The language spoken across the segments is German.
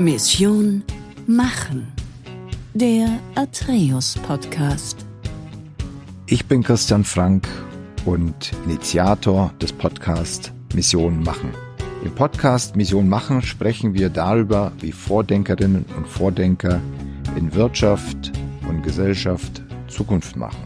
Mission Machen. Der Atreus Podcast. Ich bin Christian Frank und Initiator des Podcasts Mission Machen. Im Podcast Mission Machen sprechen wir darüber, wie Vordenkerinnen und Vordenker in Wirtschaft und Gesellschaft Zukunft machen.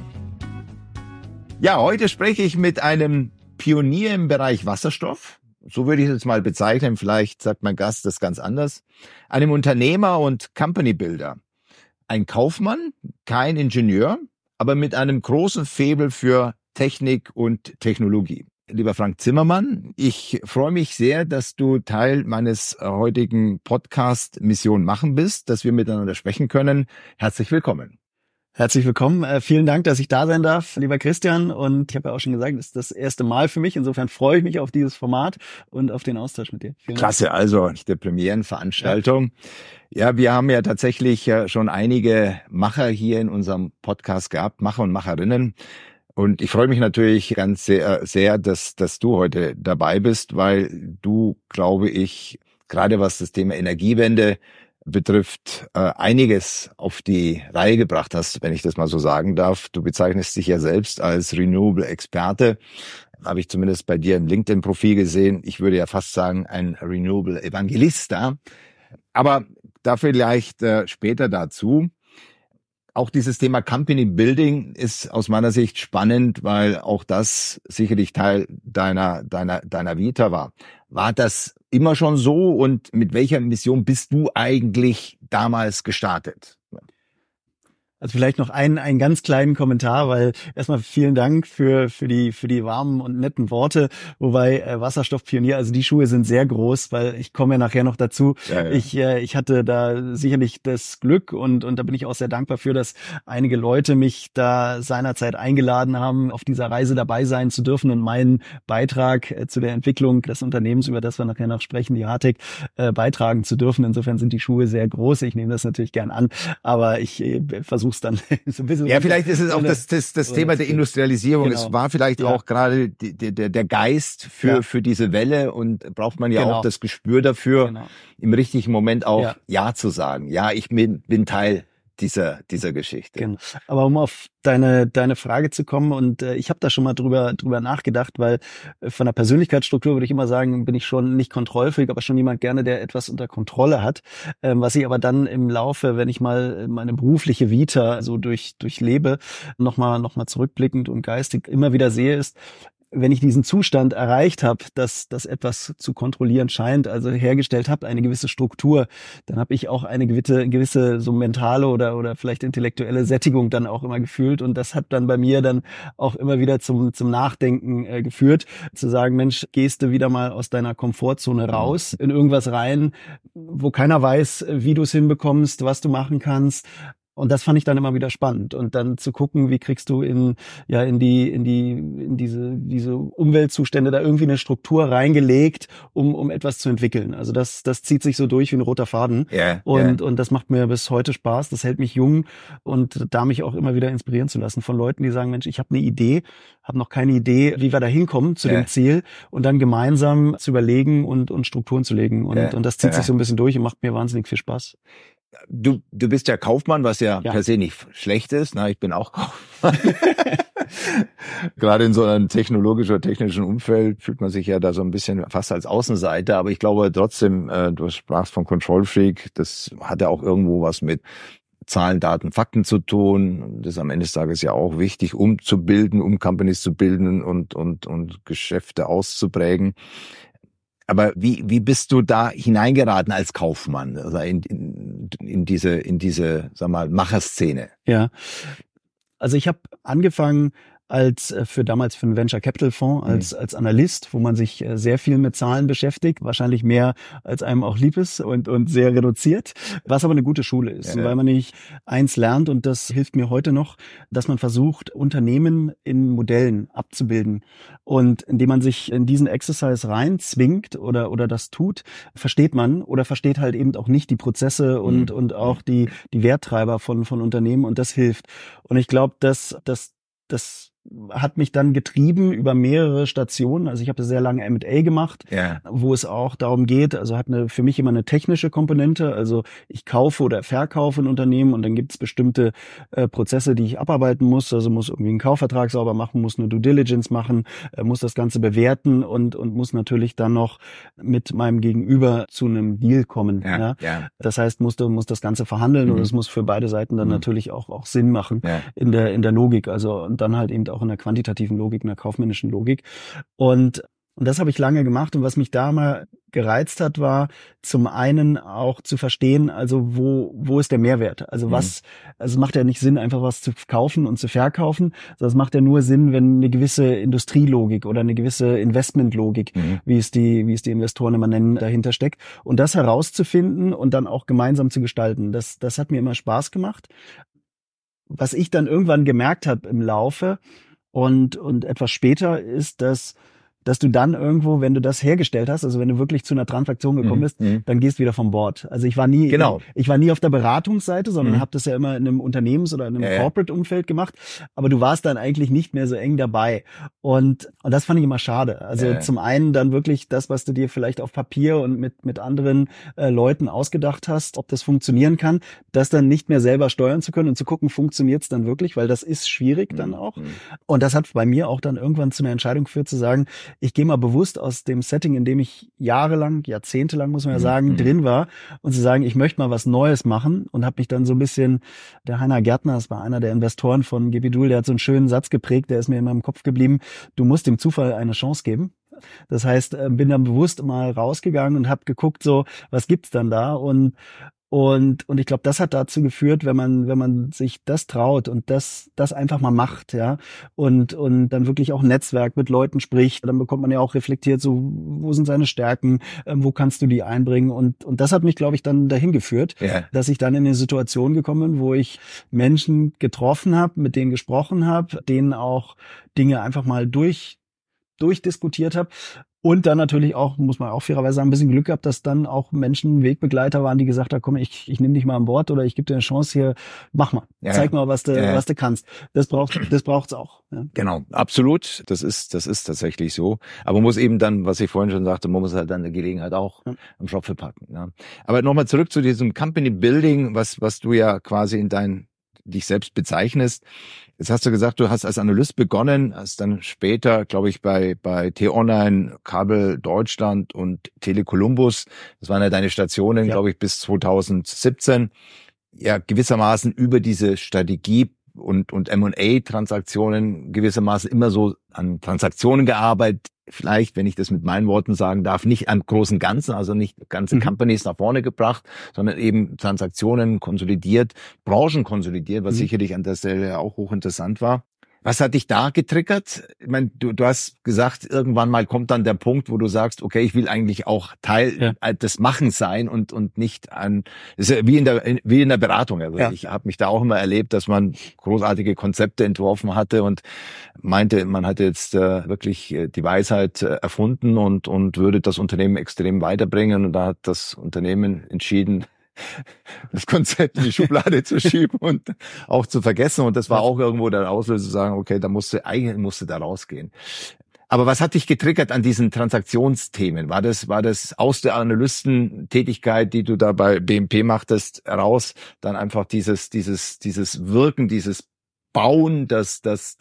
Ja, heute spreche ich mit einem Pionier im Bereich Wasserstoff. So würde ich es jetzt mal bezeichnen. Vielleicht sagt mein Gast das ganz anders. Einem Unternehmer und Company Builder. Ein Kaufmann, kein Ingenieur, aber mit einem großen Faible für Technik und Technologie. Lieber Frank Zimmermann, ich freue mich sehr, dass du Teil meines heutigen Podcast Mission Machen bist, dass wir miteinander sprechen können. Herzlich willkommen. Herzlich willkommen. Vielen Dank, dass ich da sein darf, lieber Christian. Und ich habe ja auch schon gesagt, das ist das erste Mal für mich. Insofern freue ich mich auf dieses Format und auf den Austausch mit dir. Klasse, also der Premierenveranstaltung. Ja, wir haben ja tatsächlich schon einige Macher hier in unserem Podcast gehabt, Macher und Macherinnen. Und ich freue mich natürlich ganz sehr, dass du heute dabei bist, weil du, glaube ich, gerade was das Thema Energiewende betrifft, einiges auf die Reihe gebracht hast, wenn ich das mal so sagen darf. Du bezeichnest dich ja selbst als Renewable-Experte. Habe ich zumindest bei dir im LinkedIn-Profil gesehen. Ich würde ja fast sagen, ein Renewable-Evangelista. Aber da vielleicht später dazu. Auch dieses Thema Company Building ist aus meiner Sicht spannend, weil auch das sicherlich Teil deiner Vita war. War das immer schon so und mit welcher Mission bist du eigentlich damals gestartet? Also vielleicht noch einen ganz kleinen Kommentar, weil erstmal vielen Dank für die warmen und netten Worte, wobei Wasserstoffpionier, also die Schuhe sind sehr groß, weil ich komme ja nachher noch dazu. Ja. Ich hatte da sicherlich das Glück und da bin ich auch sehr dankbar für, dass einige Leute mich da seinerzeit eingeladen haben, auf dieser Reise dabei sein zu dürfen und meinen Beitrag zu der Entwicklung des Unternehmens, über das wir nachher noch sprechen, die Hartec, beitragen zu dürfen. Insofern sind die Schuhe sehr groß. Ich nehme das natürlich gern an, aber ich versuche dann so ein bisschen. Ja, vielleicht ist es auch das Thema der Industrialisierung. Genau. Es war vielleicht auch gerade der Geist für diese Welle und braucht man ja auch das Gespür dafür, im richtigen Moment auch Ja zu sagen. Ja, ich bin Teil dieser Geschichte. Genau. Aber um auf deine Frage zu kommen, und ich habe da schon mal drüber nachgedacht, weil von der Persönlichkeitsstruktur würde ich immer sagen, bin ich schon nicht kontrollfähig, aber schon jemand gerne, der etwas unter Kontrolle hat. Was ich aber dann im Laufe, wenn ich mal meine berufliche Vita so durchlebe, noch mal zurückblickend und geistig immer wieder sehe, ist, wenn ich diesen Zustand erreicht habe, dass das etwas zu kontrollieren scheint, also hergestellt habe, eine gewisse Struktur, dann habe ich auch eine gewisse so mentale oder vielleicht intellektuelle Sättigung dann auch immer gefühlt, und das hat dann bei mir dann auch immer wieder zum Nachdenken geführt, zu sagen, Mensch, gehst du wieder mal aus deiner Komfortzone raus, in irgendwas rein, wo keiner weiß, wie du es hinbekommst, was du machen kannst. Und das fand ich dann immer wieder spannend. Und dann zu gucken, wie kriegst du in diese Umweltzustände da irgendwie eine Struktur reingelegt, um etwas zu entwickeln. Also das zieht sich so durch wie ein roter Faden. Und das macht mir bis heute Spaß. Das hält mich jung und da mich auch immer wieder inspirieren zu lassen von Leuten, die sagen, Mensch, ich habe eine Idee, habe noch keine Idee, wie wir da hinkommen zu dem Ziel, und dann gemeinsam zu überlegen und Strukturen zu legen. Und das zieht sich so ein bisschen durch und macht mir wahnsinnig viel Spaß. Du bist ja Kaufmann, was ja per se nicht schlecht ist. Na, ich bin auch Kaufmann. Gerade in so einem technischen Umfeld fühlt man sich ja da so ein bisschen fast als Außenseiter. Aber ich glaube trotzdem, du sprachst von Control Freak, das hat ja auch irgendwo was mit Zahlen, Daten, Fakten zu tun. Das ist am Ende des Tages ja auch wichtig, um Companies zu bilden und Geschäfte auszuprägen. Aber wie bist du da hineingeraten als Kaufmann, also in diese, sag mal, Macherszene? Ja, also ich habe angefangen damals für einen Venture Capital Fonds als Analyst, wo man sich sehr viel mit Zahlen beschäftigt, wahrscheinlich mehr als einem auch lieb ist und sehr reduziert, was aber eine gute Schule ist, weil man nicht eins lernt, und das hilft mir heute noch, dass man versucht, Unternehmen in Modellen abzubilden, und indem man sich in diesen Exercise reinzwingt oder das tut, versteht man oder versteht halt eben auch nicht die Prozesse und auch die Werttreiber von Unternehmen, und das hilft. Und ich glaube, dass hat mich dann getrieben über mehrere Stationen. Also ich habe sehr lange M&A gemacht, Ja. wo es auch darum geht, also hat für mich immer eine technische Komponente. Also ich kaufe oder verkaufe ein Unternehmen und dann gibt es bestimmte Prozesse, die ich abarbeiten muss. Also muss irgendwie einen Kaufvertrag sauber machen, muss eine Due Diligence machen, muss das Ganze bewerten und muss natürlich dann noch mit meinem Gegenüber zu einem Deal kommen. Ja. Das heißt, muss das Ganze verhandeln und es muss für beide Seiten dann natürlich auch Sinn machen in der Logik. Also und dann halt eben auch in der quantitativen Logik, in der kaufmännischen Logik. Und das habe ich lange gemacht und was mich da mal gereizt hat, war zum einen auch zu verstehen, also wo ist der Mehrwert? Also also es macht ja nicht Sinn, einfach was zu kaufen und zu verkaufen, sondern es macht ja nur Sinn, wenn eine gewisse Industrielogik oder eine gewisse Investmentlogik, wie es die Investoren immer nennen, dahinter steckt. Und das herauszufinden und dann auch gemeinsam zu gestalten, das hat mir immer Spaß gemacht. Was ich dann irgendwann gemerkt habe im Laufe und etwas später ist, dass du dann irgendwo, wenn du das hergestellt hast, also wenn du wirklich zu einer Transaktion gekommen bist, dann gehst du wieder vom Bord. Also ich war nie auf der Beratungsseite, sondern habe das ja immer in einem Unternehmens- oder in einem Corporate-Umfeld gemacht. Aber du warst dann eigentlich nicht mehr so eng dabei. Und das fand ich immer schade. Also zum einen dann wirklich das, was du dir vielleicht auf Papier und mit anderen Leuten ausgedacht hast, ob das funktionieren kann, das dann nicht mehr selber steuern zu können und zu gucken, funktioniert es dann wirklich, weil das ist schwierig dann auch. Und das hat bei mir auch dann irgendwann zu einer Entscheidung geführt, zu sagen, ich gehe mal bewusst aus dem Setting, in dem ich jahrzehntelang, muss man ja sagen, drin war und zu sagen, ich möchte mal was Neues machen und habe mich dann so ein bisschen, der Heiner Gärtner, das war einer der Investoren von GPDUL, der hat so einen schönen Satz geprägt, der ist mir in meinem Kopf geblieben, du musst dem Zufall eine Chance geben. Das heißt, bin dann bewusst mal rausgegangen und habe geguckt, so, was gibt's dann da und ich glaube, das hat dazu geführt, wenn man sich das traut und das einfach mal macht, ja, und dann wirklich auch ein Netzwerk mit Leuten spricht, dann bekommt man ja auch reflektiert, so, wo sind seine Stärken, wo kannst du die einbringen und das hat mich, glaube ich, dann dahin geführt, dass ich dann in eine Situation gekommen bin, wo ich Menschen getroffen habe, mit denen gesprochen habe, denen auch Dinge einfach mal durchdiskutiert habe. Und dann natürlich auch, muss man auch fairerweise sagen, ein bisschen Glück gehabt, dass dann auch Menschen Wegbegleiter waren, die gesagt haben, komm, ich nehme dich mal an Bord oder ich gebe dir eine Chance hier, mach mal, zeig mal, was du kannst. Das braucht's auch. Ja. Genau, absolut. Das ist tatsächlich so. Aber man muss eben dann, was ich vorhin schon sagte, man muss halt dann eine Gelegenheit auch am Schopfe packen. Ja. Aber nochmal zurück zu diesem Company Building, was du ja quasi dich selbst bezeichnest. Jetzt hast du gesagt, du hast als Analyst begonnen, hast dann später, glaube ich, bei T-Online, Kabel Deutschland und Tele Columbus, das waren ja deine Stationen, glaube ich, bis 2017, ja gewissermaßen über diese Strategie und M&A-Transaktionen gewissermaßen immer so an Transaktionen gearbeitet, vielleicht, wenn ich das mit meinen Worten sagen darf, nicht am großen Ganzen, also nicht ganze Companies nach vorne gebracht, sondern eben Transaktionen konsolidiert, Branchen konsolidiert, was sicherlich an der Stelle auch hochinteressant war. Was hat dich da getriggert? Ich meine, du hast gesagt, irgendwann mal kommt dann der Punkt, wo du sagst, okay, ich will eigentlich auch Teil des Machens sein und nicht ist ja wie in der Beratung. Also ich habe mich da auch immer erlebt, dass man großartige Konzepte entworfen hatte und meinte, man hatte jetzt wirklich die Weisheit erfunden und würde das Unternehmen extrem weiterbringen. Und da hat das Unternehmen entschieden, das Konzept in die Schublade zu schieben und auch zu vergessen. Und das war auch irgendwo der Auslöser zu sagen, okay, da musste da rausgehen. Aber was hat dich getriggert an diesen Transaktionsthemen? War das aus der Analystentätigkeit, die du da bei BMP machtest, heraus, dann einfach dieses Wirken, dieses Bauen, das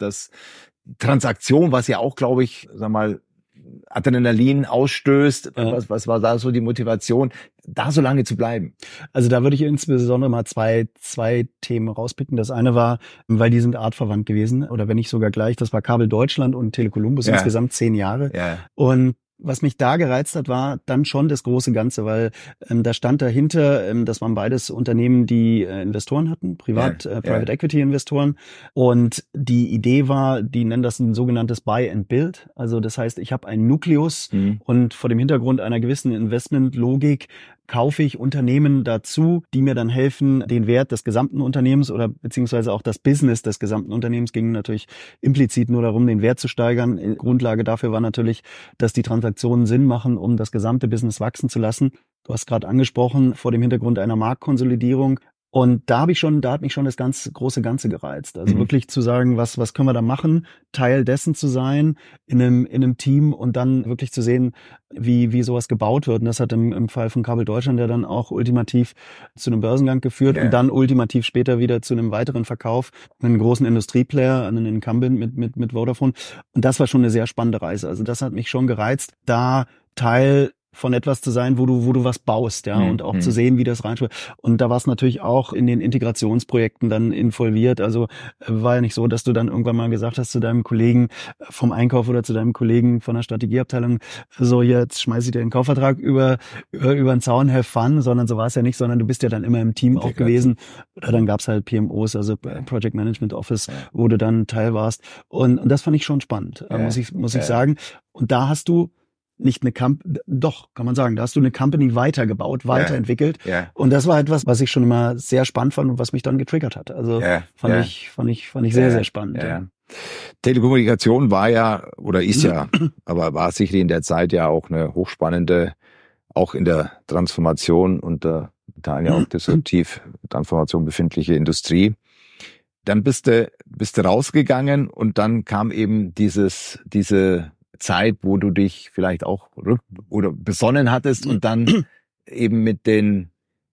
Transaktion, was ja auch, glaube ich, sag mal, Adrenalin ausstößt. Was war da so die Motivation, da so lange zu bleiben? Also da würde ich insbesondere mal zwei Themen rauspicken. Das eine war, weil die sind artverwandt gewesen, oder wenn nicht sogar gleich, das war Kabel Deutschland und Tele Columbus, insgesamt 10 Jahre. Ja. Und was mich da gereizt hat, war dann schon das große Ganze, weil da stand dahinter, das waren beides Unternehmen, die Investoren hatten, Private Equity Investoren. Und die Idee war, die nennen das ein sogenanntes Buy and Build. Also das heißt, ich habe einen Nukleus und vor dem Hintergrund einer gewissen Investmentlogik kaufe ich Unternehmen dazu, die mir dann helfen, den Wert des gesamten Unternehmens oder beziehungsweise auch das Business des gesamten Unternehmens, ging natürlich implizit nur darum, den Wert zu steigern. Grundlage dafür war natürlich, dass die Transaktionen Sinn machen, um das gesamte Business wachsen zu lassen. Du hast gerade angesprochen, vor dem Hintergrund einer Marktkonsolidierung. Und da hat mich schon das ganz große Ganze gereizt. Also wirklich zu sagen, was können wir da machen, Teil dessen zu sein in einem Team und dann wirklich zu sehen, wie sowas gebaut wird. Und das hat im Fall von Kabel Deutschland ja dann auch ultimativ zu einem Börsengang geführt und dann ultimativ später wieder zu einem weiteren Verkauf an einen großen Industrieplayer, an einen Incumbent mit Vodafone. Und das war schon eine sehr spannende Reise. Also das hat mich schon gereizt, da Teil von etwas zu sein, wo du was baust, ja, und auch zu sehen, wie das reinspielt. Und da war es natürlich auch in den Integrationsprojekten dann involviert. Also war ja nicht so, dass du dann irgendwann mal gesagt hast zu deinem Kollegen vom Einkauf oder zu deinem Kollegen von der Strategieabteilung, so jetzt schmeiße ich dir den Kaufvertrag über den Zaun, have fun, sondern so war es ja nicht, sondern du bist ja dann immer im Team auch gewesen. Oder dann gab's halt PMOs, also Project Management Office, wo du dann Teil warst. Und das fand ich schon spannend, muss ich sagen. Und da hast du nicht eine doch, kann man sagen, da hast du eine Company weitergebaut, weiterentwickelt. Ja. Und das war etwas, was ich schon immer sehr spannend fand und was mich dann getriggert hat. Also fand ich sehr, sehr spannend. Ja. Telekommunikation war ja, oder ist ja, aber war sicherlich in der Zeit ja auch eine hochspannende, auch in der Transformation und der Teilen ja auch disruptiv Transformation befindliche Industrie. Dann bist du rausgegangen und dann kam eben diese Zeit, wo du dich vielleicht auch oder besonnen hattest und dann eben mit den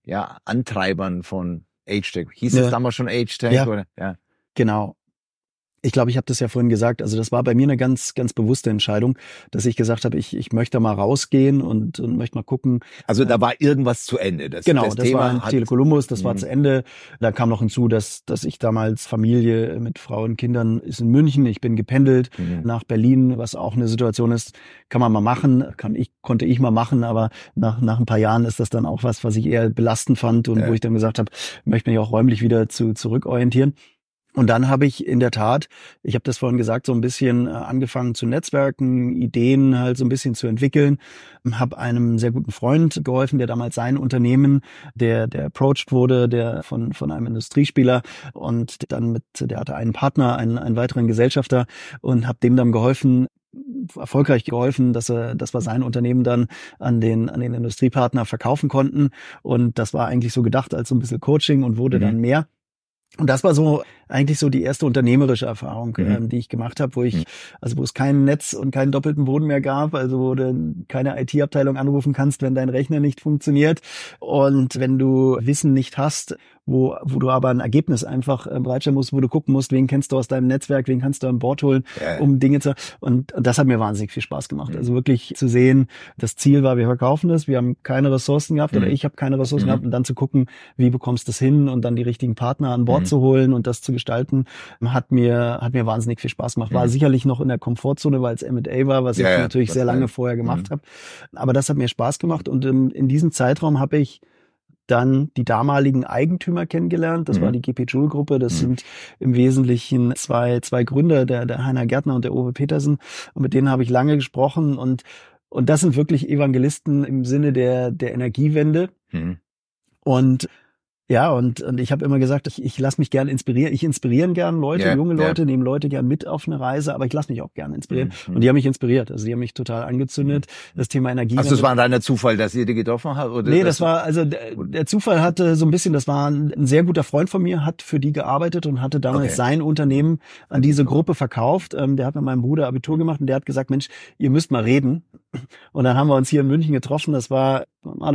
Antreibern von Agetec. Hieß es damals schon Agetec? Ja. Oder? Ja, genau. Ich glaube, ich habe das ja vorhin gesagt. Also das war bei mir eine ganz, ganz bewusste Entscheidung, dass ich gesagt habe, ich möchte mal rausgehen und möchte mal gucken. Also da war irgendwas zu Ende. Das war ein Tele-Columbus, das war zu Ende. Da kam noch hinzu, dass ich damals Familie mit Frau und Kindern ist in München. Ich bin gependelt nach Berlin, was auch eine Situation ist, kann man mal machen, konnte ich mal machen, aber nach ein paar Jahren ist das dann auch was ich eher belastend fand und wo ich dann gesagt habe, möchte mich auch räumlich wieder zurückorientieren. Und dann habe ich in der Tat, ich habe das vorhin gesagt, so ein bisschen angefangen zu netzwerken, Ideen halt so ein bisschen zu entwickeln, habe einem sehr guten Freund geholfen, der damals sein Unternehmen, der approached wurde, der von einem Industriespieler und dann der hatte einen Partner, einen weiteren Gesellschafter und habe dem dann erfolgreich geholfen, dass wir sein Unternehmen dann an den Industriepartner verkaufen konnten. Und das war eigentlich so gedacht als so ein bisschen Coaching und wurde dann mehr. Und das war so eigentlich so die erste unternehmerische Erfahrung, die ich gemacht habe, wo es kein Netz und keinen doppelten Boden mehr gab, also wo du keine IT-Abteilung anrufen kannst, wenn dein Rechner nicht funktioniert und wenn du Wissen nicht hast, wo du aber ein Ergebnis einfach bereitstellen musst, wo du gucken musst, wen kennst du aus deinem Netzwerk, wen kannst du an Bord holen, um Dinge zu... Und das hat mir wahnsinnig viel Spaß gemacht. Also wirklich zu sehen, das Ziel war, wir verkaufen das, wir haben keine Ressourcen gehabt oder ich habe keine Ressourcen gehabt und dann zu gucken, wie bekommst du es hin und dann die richtigen Partner an Bord zu holen und das zu gestalten, hat mir wahnsinnig viel Spaß gemacht. War sicherlich noch in der Komfortzone, weil es M&A war, was ich natürlich sehr lange vorher gemacht habe. Aber das hat mir Spaß gemacht und in diesem Zeitraum habe ich dann die damaligen Eigentümer kennengelernt. Das war die GP Joule-Gruppe. Das sind im Wesentlichen zwei Gründer, der Heiner Gärtner und der Uwe Petersen. Und mit denen habe ich lange gesprochen. Und das sind wirklich Evangelisten im Sinne der Energiewende. Und ja, und ich habe immer gesagt, ich lasse mich gern inspirieren. Ich inspiriere gern Leute, junge Leute, nehme Leute gern mit auf eine Reise, aber ich lasse mich auch gern inspirieren. Und die haben mich inspiriert. Also die haben mich total angezündet. Das Thema Energie. Also es war ein reiner Zufall, dass ihr die getroffen habt? Oder nee, das war, also der Zufall hatte so ein bisschen, das war ein sehr guter Freund von mir, hat für die gearbeitet und hatte damals sein Unternehmen an diese Gruppe verkauft. Der hat mit meinem Bruder Abitur gemacht und der hat gesagt, Mensch, ihr müsst mal reden. Und dann haben wir uns hier in München getroffen. Das war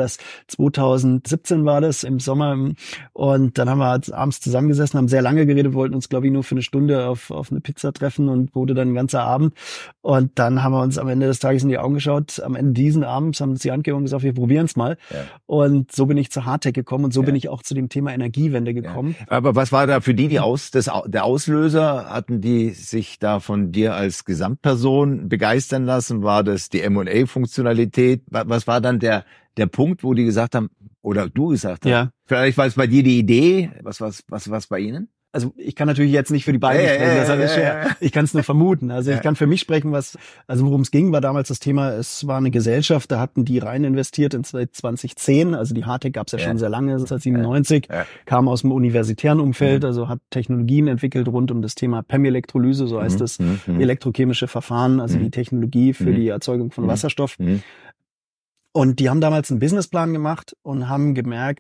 2017 war das, im Sommer. Und dann haben wir abends zusammengesessen, haben sehr lange geredet, wollten uns, glaube ich, nur für eine Stunde auf eine Pizza treffen und wurde dann ein ganzer Abend. Und dann haben wir uns am Ende des Tages in die Augen geschaut. Am Ende diesen Abends haben uns die Hand gegeben und gesagt, wir probieren es mal. Ja. Und so bin ich zu Hardtech gekommen und so bin ich auch zu dem Thema Energiewende gekommen. Ja. Aber was war da für die der Auslöser? Hatten die sich da von dir als Gesamtperson begeistern lassen? War das die M&A-Funktionalität? Was war dann der Punkt, wo die gesagt haben, oder du gesagt hast, vielleicht war es bei dir die Idee, was bei ihnen? Also ich kann natürlich jetzt nicht für die beiden sprechen, das ist alles schwer. Ich kann es nur vermuten. Also ich kann für mich sprechen, worum es ging, war damals das Thema, es war eine Gesellschaft, da hatten die rein investiert in 2010, also die Hardtech gab es ja schon sehr lange, 1997, kam aus dem universitären Umfeld, also hat Technologien entwickelt rund um das Thema PEM-Elektrolyse, so heißt es, elektrochemische Verfahren, also die Technologie für die Erzeugung von Wasserstoff. Und die haben damals einen Businessplan gemacht und haben gemerkt,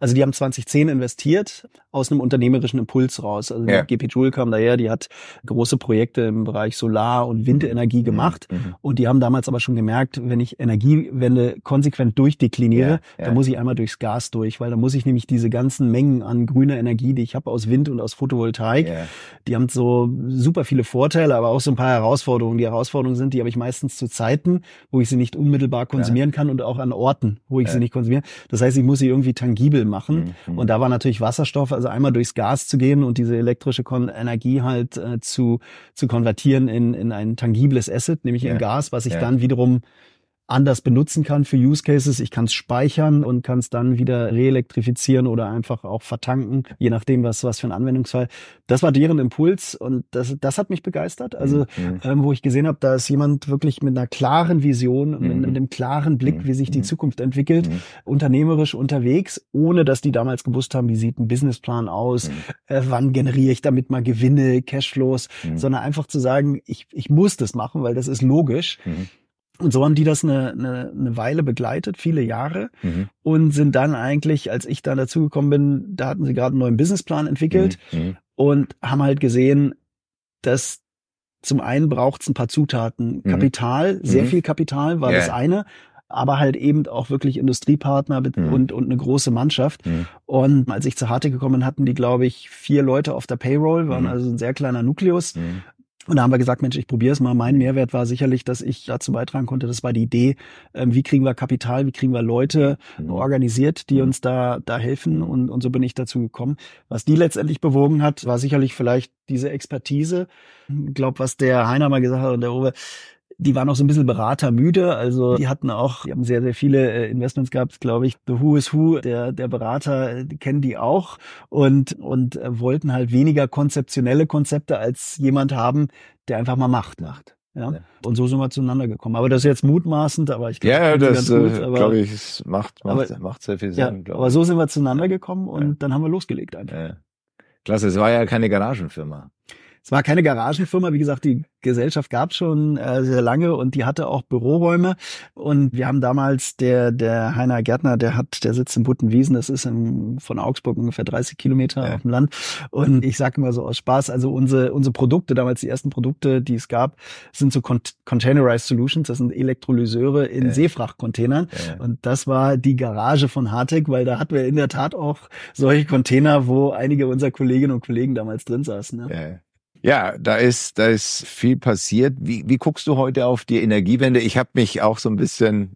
Also die haben 2010 investiert aus einem unternehmerischen Impuls raus. Also die GP Joule kam daher, die hat große Projekte im Bereich Solar- und Windenergie gemacht. Und die haben damals aber schon gemerkt, wenn ich Energiewende konsequent durchdekliniere, dann muss ich einmal durchs Gas durch, weil dann muss ich nämlich diese ganzen Mengen an grüner Energie, die ich habe aus Wind und aus Photovoltaik, die haben so super viele Vorteile, aber auch so ein paar Herausforderungen. Die Herausforderungen sind, die habe ich meistens zu Zeiten, wo ich sie nicht unmittelbar konsumieren kann und auch an Orten, wo ich sie nicht konsumiere. Das heißt, ich muss sie irgendwie tangibel machen. Und da war natürlich Wasserstoff, also einmal durchs Gas zu gehen und diese elektrische Energie halt zu konvertieren in ein tangibles Asset, nämlich in Gas, was ich dann wiederum anders benutzen kann für Use Cases. Ich kann es speichern und kann es dann wieder reelektrifizieren oder einfach auch vertanken, je nachdem, was für ein Anwendungsfall. Das war deren Impuls und das hat mich begeistert. Also wo ich gesehen habe, da ist jemand wirklich mit einer klaren Vision, mit einem klaren Blick, wie sich die Zukunft entwickelt, unternehmerisch unterwegs, ohne dass die damals gewusst haben, wie sieht ein Businessplan aus, wann generiere ich damit mal Gewinne, Cashflows, sondern einfach zu sagen, ich muss das machen, weil das ist logisch. Und so haben die das eine Weile begleitet, viele Jahre, und sind dann eigentlich, als ich dann dazugekommen bin, da hatten sie gerade einen neuen Businessplan entwickelt und haben halt gesehen, dass zum einen braucht es ein paar Zutaten. Kapital, sehr viel Kapital war das eine, aber halt eben auch wirklich Industriepartner und eine große Mannschaft. Und als ich zu Hartec gekommen bin, hatten die, glaube ich, 4 Leute auf der Payroll, waren also ein sehr kleiner Nukleus. Und da haben wir gesagt, Mensch, ich probiere es mal. Mein Mehrwert war sicherlich, dass ich dazu beitragen konnte. Das war die Idee, wie kriegen wir Kapital, wie kriegen wir Leute organisiert, die uns da helfen. Und so bin ich dazu gekommen. Was die letztendlich bewogen hat, war sicherlich vielleicht diese Expertise. Ich glaube, was der Heiner mal gesagt hat und der Uwe, die waren auch so ein bisschen beratermüde, also die haben sehr, sehr viele Investments gehabt, glaube ich. The Who is Who, der Berater, die kennen die auch und wollten halt weniger konzeptionelle Konzepte als jemand haben, der einfach mal macht. Ja. Und so sind wir zueinander gekommen. Aber das ist jetzt mutmaßend, aber ich glaube, das glaube ich, es macht sehr viel Sinn. Ja, aber so sind wir zueinander gekommen und dann haben wir losgelegt einfach. Ja. Klasse, es war ja keine Garagenfirma. Es war keine Garagenfirma, wie gesagt, die Gesellschaft gab es schon sehr lange und die hatte auch Büroräume. Und wir haben damals, der Heiner Gärtner, der sitzt in Buttenwiesen, das ist von Augsburg ungefähr 30 Kilometer auf dem Land. Und ich sage immer so aus Spaß, also unsere Produkte, damals die ersten Produkte, die es gab, sind so Containerized Solutions, das sind Elektrolyseure in Seefrachtcontainern. Und das war die Garage von Hartec, weil da hatten wir in der Tat auch solche Container, wo einige unserer Kolleginnen und Kollegen damals drin saßen. Ne? Ja, da ist viel passiert. Wie guckst du heute auf die Energiewende? Ich habe mich auch so ein bisschen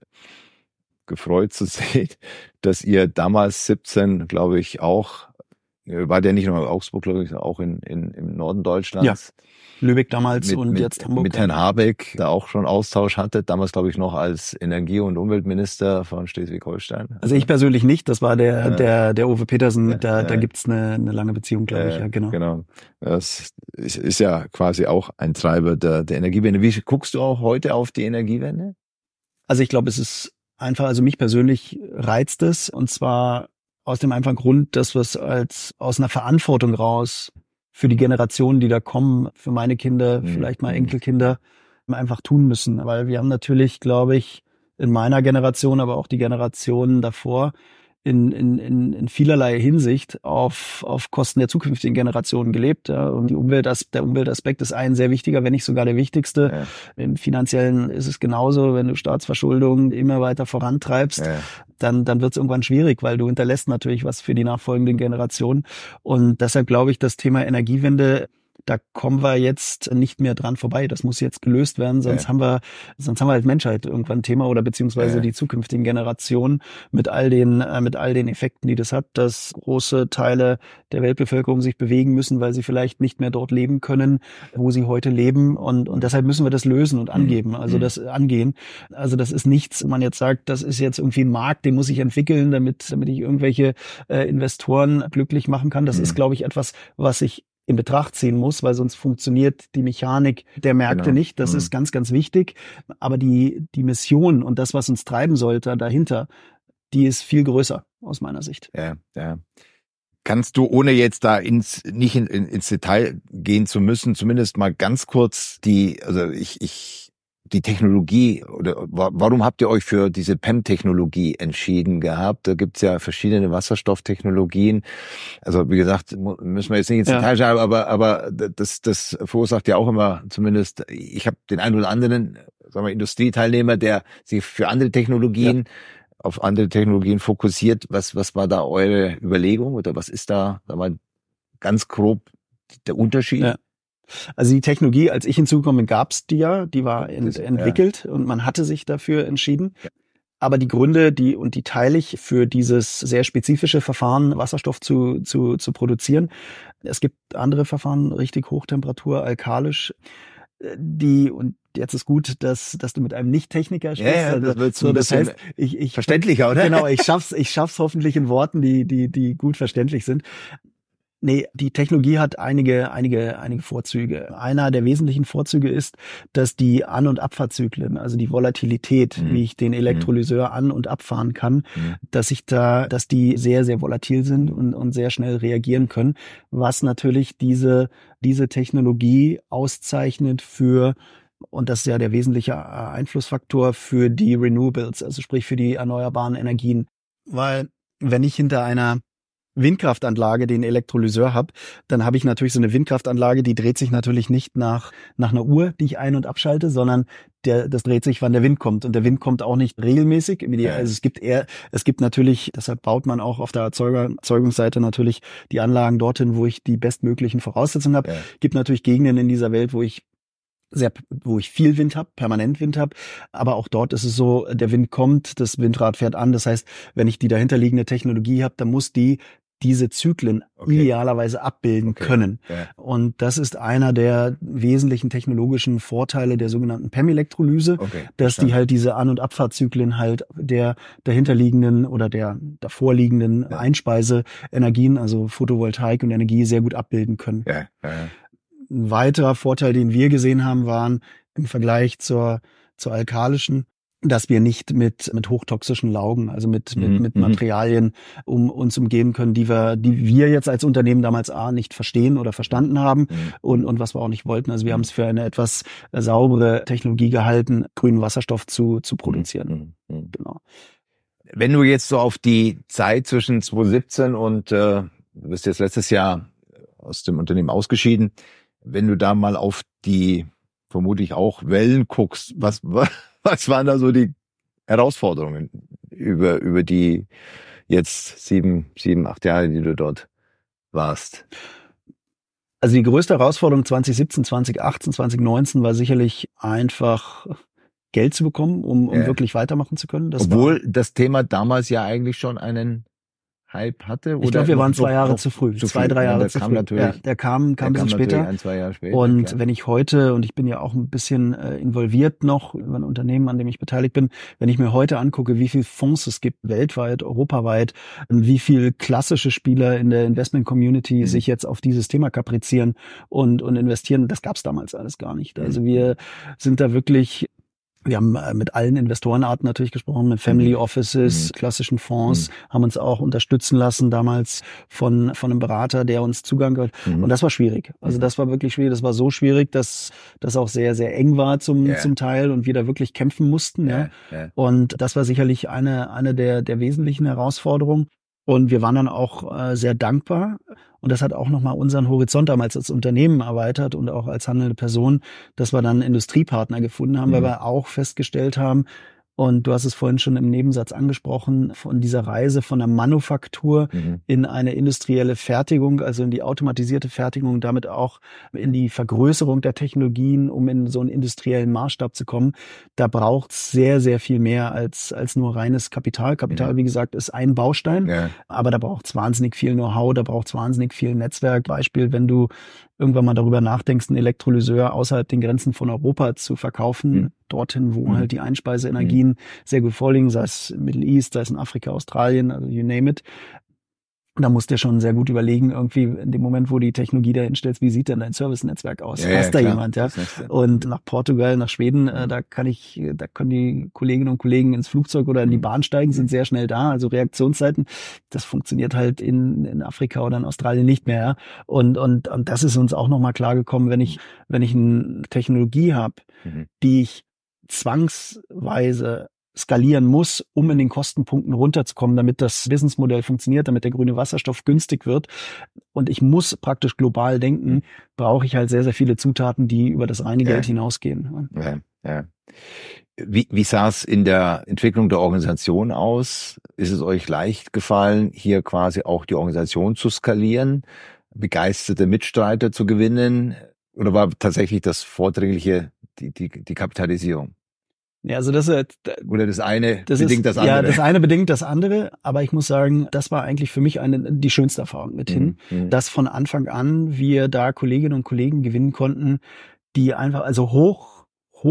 gefreut zu sehen, dass ihr damals 17, glaube ich, auch, war der nicht nur in Augsburg, glaube ich, auch im Norden Deutschlands. Ja. Lübeck damals und jetzt Hamburg. Mit Herrn Habeck da auch schon Austausch hattet, damals glaube ich noch als Energie- und Umweltminister von Schleswig-Holstein. Also ich persönlich nicht, das war der Uwe Petersen, da gibt's eine lange Beziehung, glaube ich, ja, genau. Genau. Das ist ja quasi auch ein Treiber der Energiewende. Wie guckst du auch heute auf die Energiewende? Also ich glaube, es ist einfach, also mich persönlich reizt es, und zwar aus dem einfachen Grund, dass wir es aus einer Verantwortung raus für die Generationen, die da kommen, für meine Kinder, vielleicht mal Enkelkinder, einfach tun müssen. Weil wir haben natürlich, glaube ich, in meiner Generation, aber auch die Generationen davor, in vielerlei Hinsicht auf Kosten der zukünftigen Generationen gelebt. Ja. Und der Umweltaspekt ist ein sehr wichtiger, wenn nicht sogar der wichtigste. Ja. Im Finanziellen ist es genauso, wenn du Staatsverschuldung immer weiter vorantreibst, dann wird es irgendwann schwierig, weil du hinterlässt natürlich was für die nachfolgenden Generationen. Und deshalb glaube ich, das Thema Energiewende, da kommen wir jetzt nicht mehr dran vorbei. Das muss jetzt gelöst werden, sonst haben wir als Menschheit irgendwann ein Thema oder beziehungsweise die zukünftigen Generationen mit all den Effekten, die das hat, dass große Teile der Weltbevölkerung sich bewegen müssen, weil sie vielleicht nicht mehr dort leben können, wo sie heute leben, und deshalb müssen wir das lösen und angehen. Also das ist nichts, wo man jetzt sagt, das ist jetzt irgendwie ein Markt, den muss ich entwickeln, damit ich irgendwelche Investoren glücklich machen kann. Das ist, glaube ich, etwas, was ich in Betracht ziehen muss, weil sonst funktioniert die Mechanik der Märkte nicht. Das ist ganz, ganz wichtig. Aber die Mission und das, was uns treiben sollte dahinter, die ist viel größer aus meiner Sicht. Ja. Kannst du, ohne jetzt da nicht ins Detail gehen zu müssen, zumindest mal ganz kurz ich die Technologie oder warum habt ihr euch für diese PEM-Technologie entschieden gehabt? Da gibt's ja verschiedene Wasserstofftechnologien. Also wie gesagt, müssen wir jetzt nicht ins Detail schauen, aber das verursacht ja auch immer, zumindest ich habe den einen oder anderen, sagen wir, Industrieteilnehmer, der sich für andere Technologien auf andere Technologien fokussiert. Was war da eure Überlegung oder was ist da mal ganz grob der Unterschied? Ja. Also die Technologie, als ich hinzugekommen bin, gab's die ja, die war entwickelt und man hatte sich dafür entschieden. Ja. Aber die Gründe, die teile ich für dieses sehr spezifische Verfahren, Wasserstoff zu produzieren. Es gibt andere Verfahren, richtig Hochtemperatur, alkalisch, und jetzt ist gut, dass du mit einem Nicht-Techniker sprichst. Ja, das wird so das heißt, ich verständlicher, oder? Genau, ich schaff's hoffentlich in Worten, die gut verständlich sind. Nee, die Technologie hat einige Vorzüge. Einer der wesentlichen Vorzüge ist, dass die An- und Abfahrtzyklen, also die Volatilität, wie ich den Elektrolyseur an- und abfahren kann, dass die sehr, sehr volatil sind und sehr schnell reagieren können, was natürlich diese Technologie auszeichnet und das ist ja der wesentliche Einflussfaktor für die Renewables, also sprich für die erneuerbaren Energien. Weil wenn ich hinter einer Windkraftanlage den Elektrolyseur habe, dann habe ich natürlich so eine Windkraftanlage, die dreht sich natürlich nicht nach einer Uhr, die ich ein- und abschalte, sondern das dreht sich, wann der Wind kommt. Und der Wind kommt auch nicht regelmäßig. Also es gibt natürlich, deshalb baut man auch auf der Erzeugungsseite natürlich die Anlagen dorthin, wo ich die bestmöglichen Voraussetzungen habe. Gibt natürlich Gegenden in dieser Welt, wo ich viel Wind habe, permanent Wind habe, aber auch dort ist es so, der Wind kommt, das Windrad fährt an, das heißt, wenn ich die dahinterliegende Technologie habe, dann muss diese Zyklen idealerweise abbilden können. Ja. Und das ist einer der wesentlichen technologischen Vorteile der sogenannten PEM-Elektrolyse, dass die halt diese An- und Abfahrtzyklen halt der dahinterliegenden oder der davorliegenden Einspeiseenergien, also Photovoltaik und Energie, sehr gut abbilden können. Ja. Ein weiterer Vorteil, den wir gesehen haben, waren im Vergleich zur alkalischen, dass wir nicht mit hochtoxischen Laugen, also mit Materialien uns umgeben können, die wir jetzt als Unternehmen damals nicht verstehen oder verstanden haben und was wir auch nicht wollten. Also wir haben es für eine etwas saubere Technologie gehalten, grünen Wasserstoff zu produzieren. Genau. Wenn du jetzt so auf die Zeit zwischen 2017 und du bist jetzt letztes Jahr aus dem Unternehmen ausgeschieden, wenn du da mal auf die vermutlich auch Wellen guckst, was waren da so die Herausforderungen über die jetzt 7, 8 Jahre, die du dort warst? Also die größte Herausforderung 2017, 2018, 2019 war sicherlich einfach Geld zu bekommen, um wirklich weitermachen zu können. Obwohl das Thema damals ja eigentlich schon einen Hype hatte? Ich glaube, wir waren 2 Jahre zu früh. 2, 3 Jahre zu früh. Der kam ein bisschen später. 1, 2 Jahre später. Und klar. Wenn ich heute, und ich bin ja auch ein bisschen involviert noch über ein Unternehmen, an dem ich beteiligt bin, wenn ich mir heute angucke, wie viel Fonds es gibt, weltweit, europaweit, wie viel klassische Spieler in der Investment-Community sich jetzt auf dieses Thema kaprizieren und investieren, das gab es damals alles gar nicht. Also wir sind da wirklich... Wir haben mit allen Investorenarten natürlich gesprochen, mit Family Offices, klassischen Fonds, haben uns auch unterstützen lassen damals von einem Berater, der uns Zugang hat. Und das war schwierig. Also das war wirklich schwierig. Das war so schwierig, dass das auch sehr, sehr eng war zum Teil und wir da wirklich kämpfen mussten. Ja. Und das war sicherlich eine der wesentlichen Herausforderungen. Und wir waren dann auch sehr dankbar. Und das hat auch nochmal unseren Horizont damals als Unternehmen erweitert und auch als handelnde Person, dass wir dann Industriepartner gefunden haben, weil wir auch festgestellt haben, und du hast es vorhin schon im Nebensatz angesprochen, von dieser Reise von der Manufaktur in eine industrielle Fertigung, also in die automatisierte Fertigung, damit auch in die Vergrößerung der Technologien, um in so einen industriellen Maßstab zu kommen. Da braucht es sehr, sehr viel mehr als nur reines Kapital. Kapital, wie gesagt, ist ein Baustein, aber da braucht es wahnsinnig viel Know-how, da braucht es wahnsinnig viel Netzwerk. Beispiel, wenn du irgendwann mal darüber nachdenkst, einen Elektrolyseur außerhalb den Grenzen von Europa zu verkaufen, dorthin, wo halt die Einspeiseenergien sehr gut vorliegen, sei es im Middle East, sei es in Afrika, Australien, also you name it. Da musst du schon sehr gut überlegen, irgendwie in dem Moment, wo die Technologie dahin stellst, wie sieht denn dein Service-Netzwerk aus? Hast da jemand, ja? Und nach Portugal, nach Schweden, da können die Kolleginnen und Kollegen ins Flugzeug oder in die Bahn steigen, sind sehr schnell da. Also Reaktionszeiten, das funktioniert halt in Afrika oder in Australien nicht mehr, ja? Und das ist uns auch nochmal klar gekommen, wenn ich eine Technologie habe, die ich zwangsweise skalieren muss, um in den Kostenpunkten runterzukommen, damit das Businessmodell funktioniert, damit der grüne Wasserstoff günstig wird. Und ich muss praktisch global denken, brauche ich halt sehr, sehr viele Zutaten, die über das reine Geld hinausgehen. Ja. Wie sah es in der Entwicklung der Organisation aus? Ist es euch leicht gefallen, hier quasi auch die Organisation zu skalieren, begeisterte Mitstreiter zu gewinnen? Oder war tatsächlich das Vordringliche die Kapitalisierung? Ja, also das oder das eine bedingt das andere. Ja, das eine bedingt das andere, aber ich muss sagen, das war eigentlich für mich die schönste Erfahrung mithin, dass von Anfang an wir da Kolleginnen und Kollegen gewinnen konnten, die einfach also hoch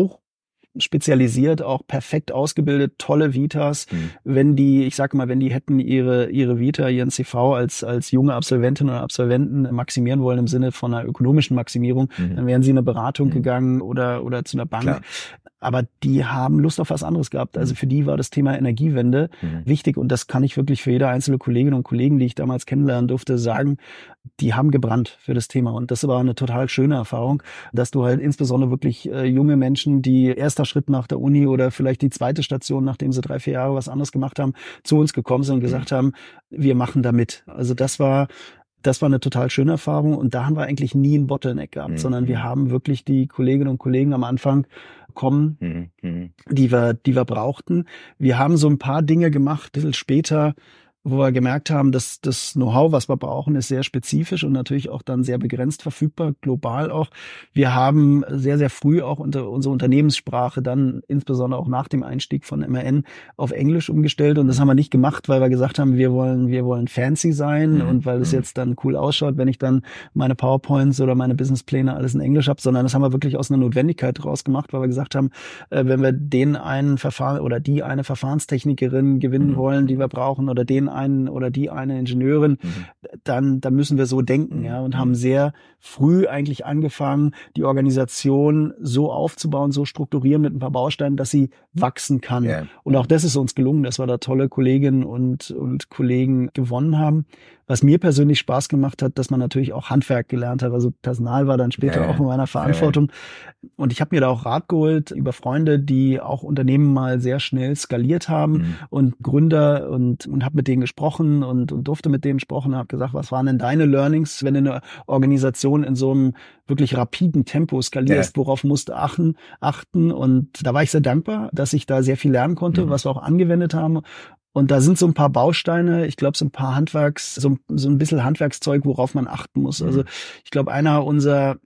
spezialisiert, auch perfekt ausgebildet, tolle Vitas. Wenn die hätten ihre Vita, ihren CV als junge Absolventin oder Absolventen maximieren wollen im Sinne von einer ökonomischen Maximierung, dann wären sie in eine Beratung gegangen oder zu einer Bank. Klar. Aber die haben Lust auf was anderes gehabt. Also für die war das Thema Energiewende wichtig und das kann ich wirklich für jede einzelne Kollegin und Kollegen, die ich damals kennenlernen durfte, sagen, die haben gebrannt für das Thema und das war eine total schöne Erfahrung, dass du halt insbesondere wirklich junge Menschen, die erster Schritt nach der Uni oder vielleicht die zweite Station, nachdem sie 3-4 Jahre was anderes gemacht haben, zu uns gekommen sind und gesagt haben, wir machen da mit. Also das war eine total schöne Erfahrung und da haben wir eigentlich nie einen Bottleneck gehabt, sondern wir haben wirklich die Kolleginnen und Kollegen am Anfang bekommen, die wir brauchten. Wir haben so ein paar Dinge gemacht, ein bisschen später, wo wir gemerkt haben, dass das Know-how, was wir brauchen, ist sehr spezifisch und natürlich auch dann sehr begrenzt verfügbar, global auch. Wir haben sehr, sehr früh auch unsere Unternehmenssprache dann, insbesondere auch nach dem Einstieg von MAN, auf Englisch umgestellt und das haben wir nicht gemacht, weil wir gesagt haben, wir wollen fancy sein und weil es jetzt dann cool ausschaut, wenn ich dann meine PowerPoints oder meine Businesspläne alles in Englisch habe, sondern das haben wir wirklich aus einer Notwendigkeit raus gemacht, weil wir gesagt haben, wenn wir den einen Verfahren oder die eine Verfahrenstechnikerin gewinnen wollen, die wir brauchen, oder den einen oder die eine Ingenieurin, dann müssen wir so denken, ja, und haben sehr früh eigentlich angefangen, die Organisation so aufzubauen, so strukturieren mit ein paar Bausteinen, dass sie wachsen kann. Yeah. Und auch das ist uns gelungen, dass wir da tolle Kolleginnen und Kollegen gewonnen haben. Was mir persönlich Spaß gemacht hat, dass man natürlich auch Handwerk gelernt hat. Also Personal war dann später auch in meiner Verantwortung. Und ich habe mir da auch Rat geholt über Freunde, die auch Unternehmen mal sehr schnell skaliert haben und Gründer und habe mit denen gesprochen und durfte mit denen gesprochen, habe gesagt, was waren denn deine Learnings, wenn du eine Organisation in so einem wirklich rapiden Tempo skalierst, worauf musst du achten? Und da war ich sehr dankbar, dass ich da sehr viel lernen konnte, was wir auch angewendet haben. Und da sind so ein paar Bausteine, ich glaube so ein paar so ein bisschen Handwerkszeug, worauf man achten muss. Also ich glaube, einer unserer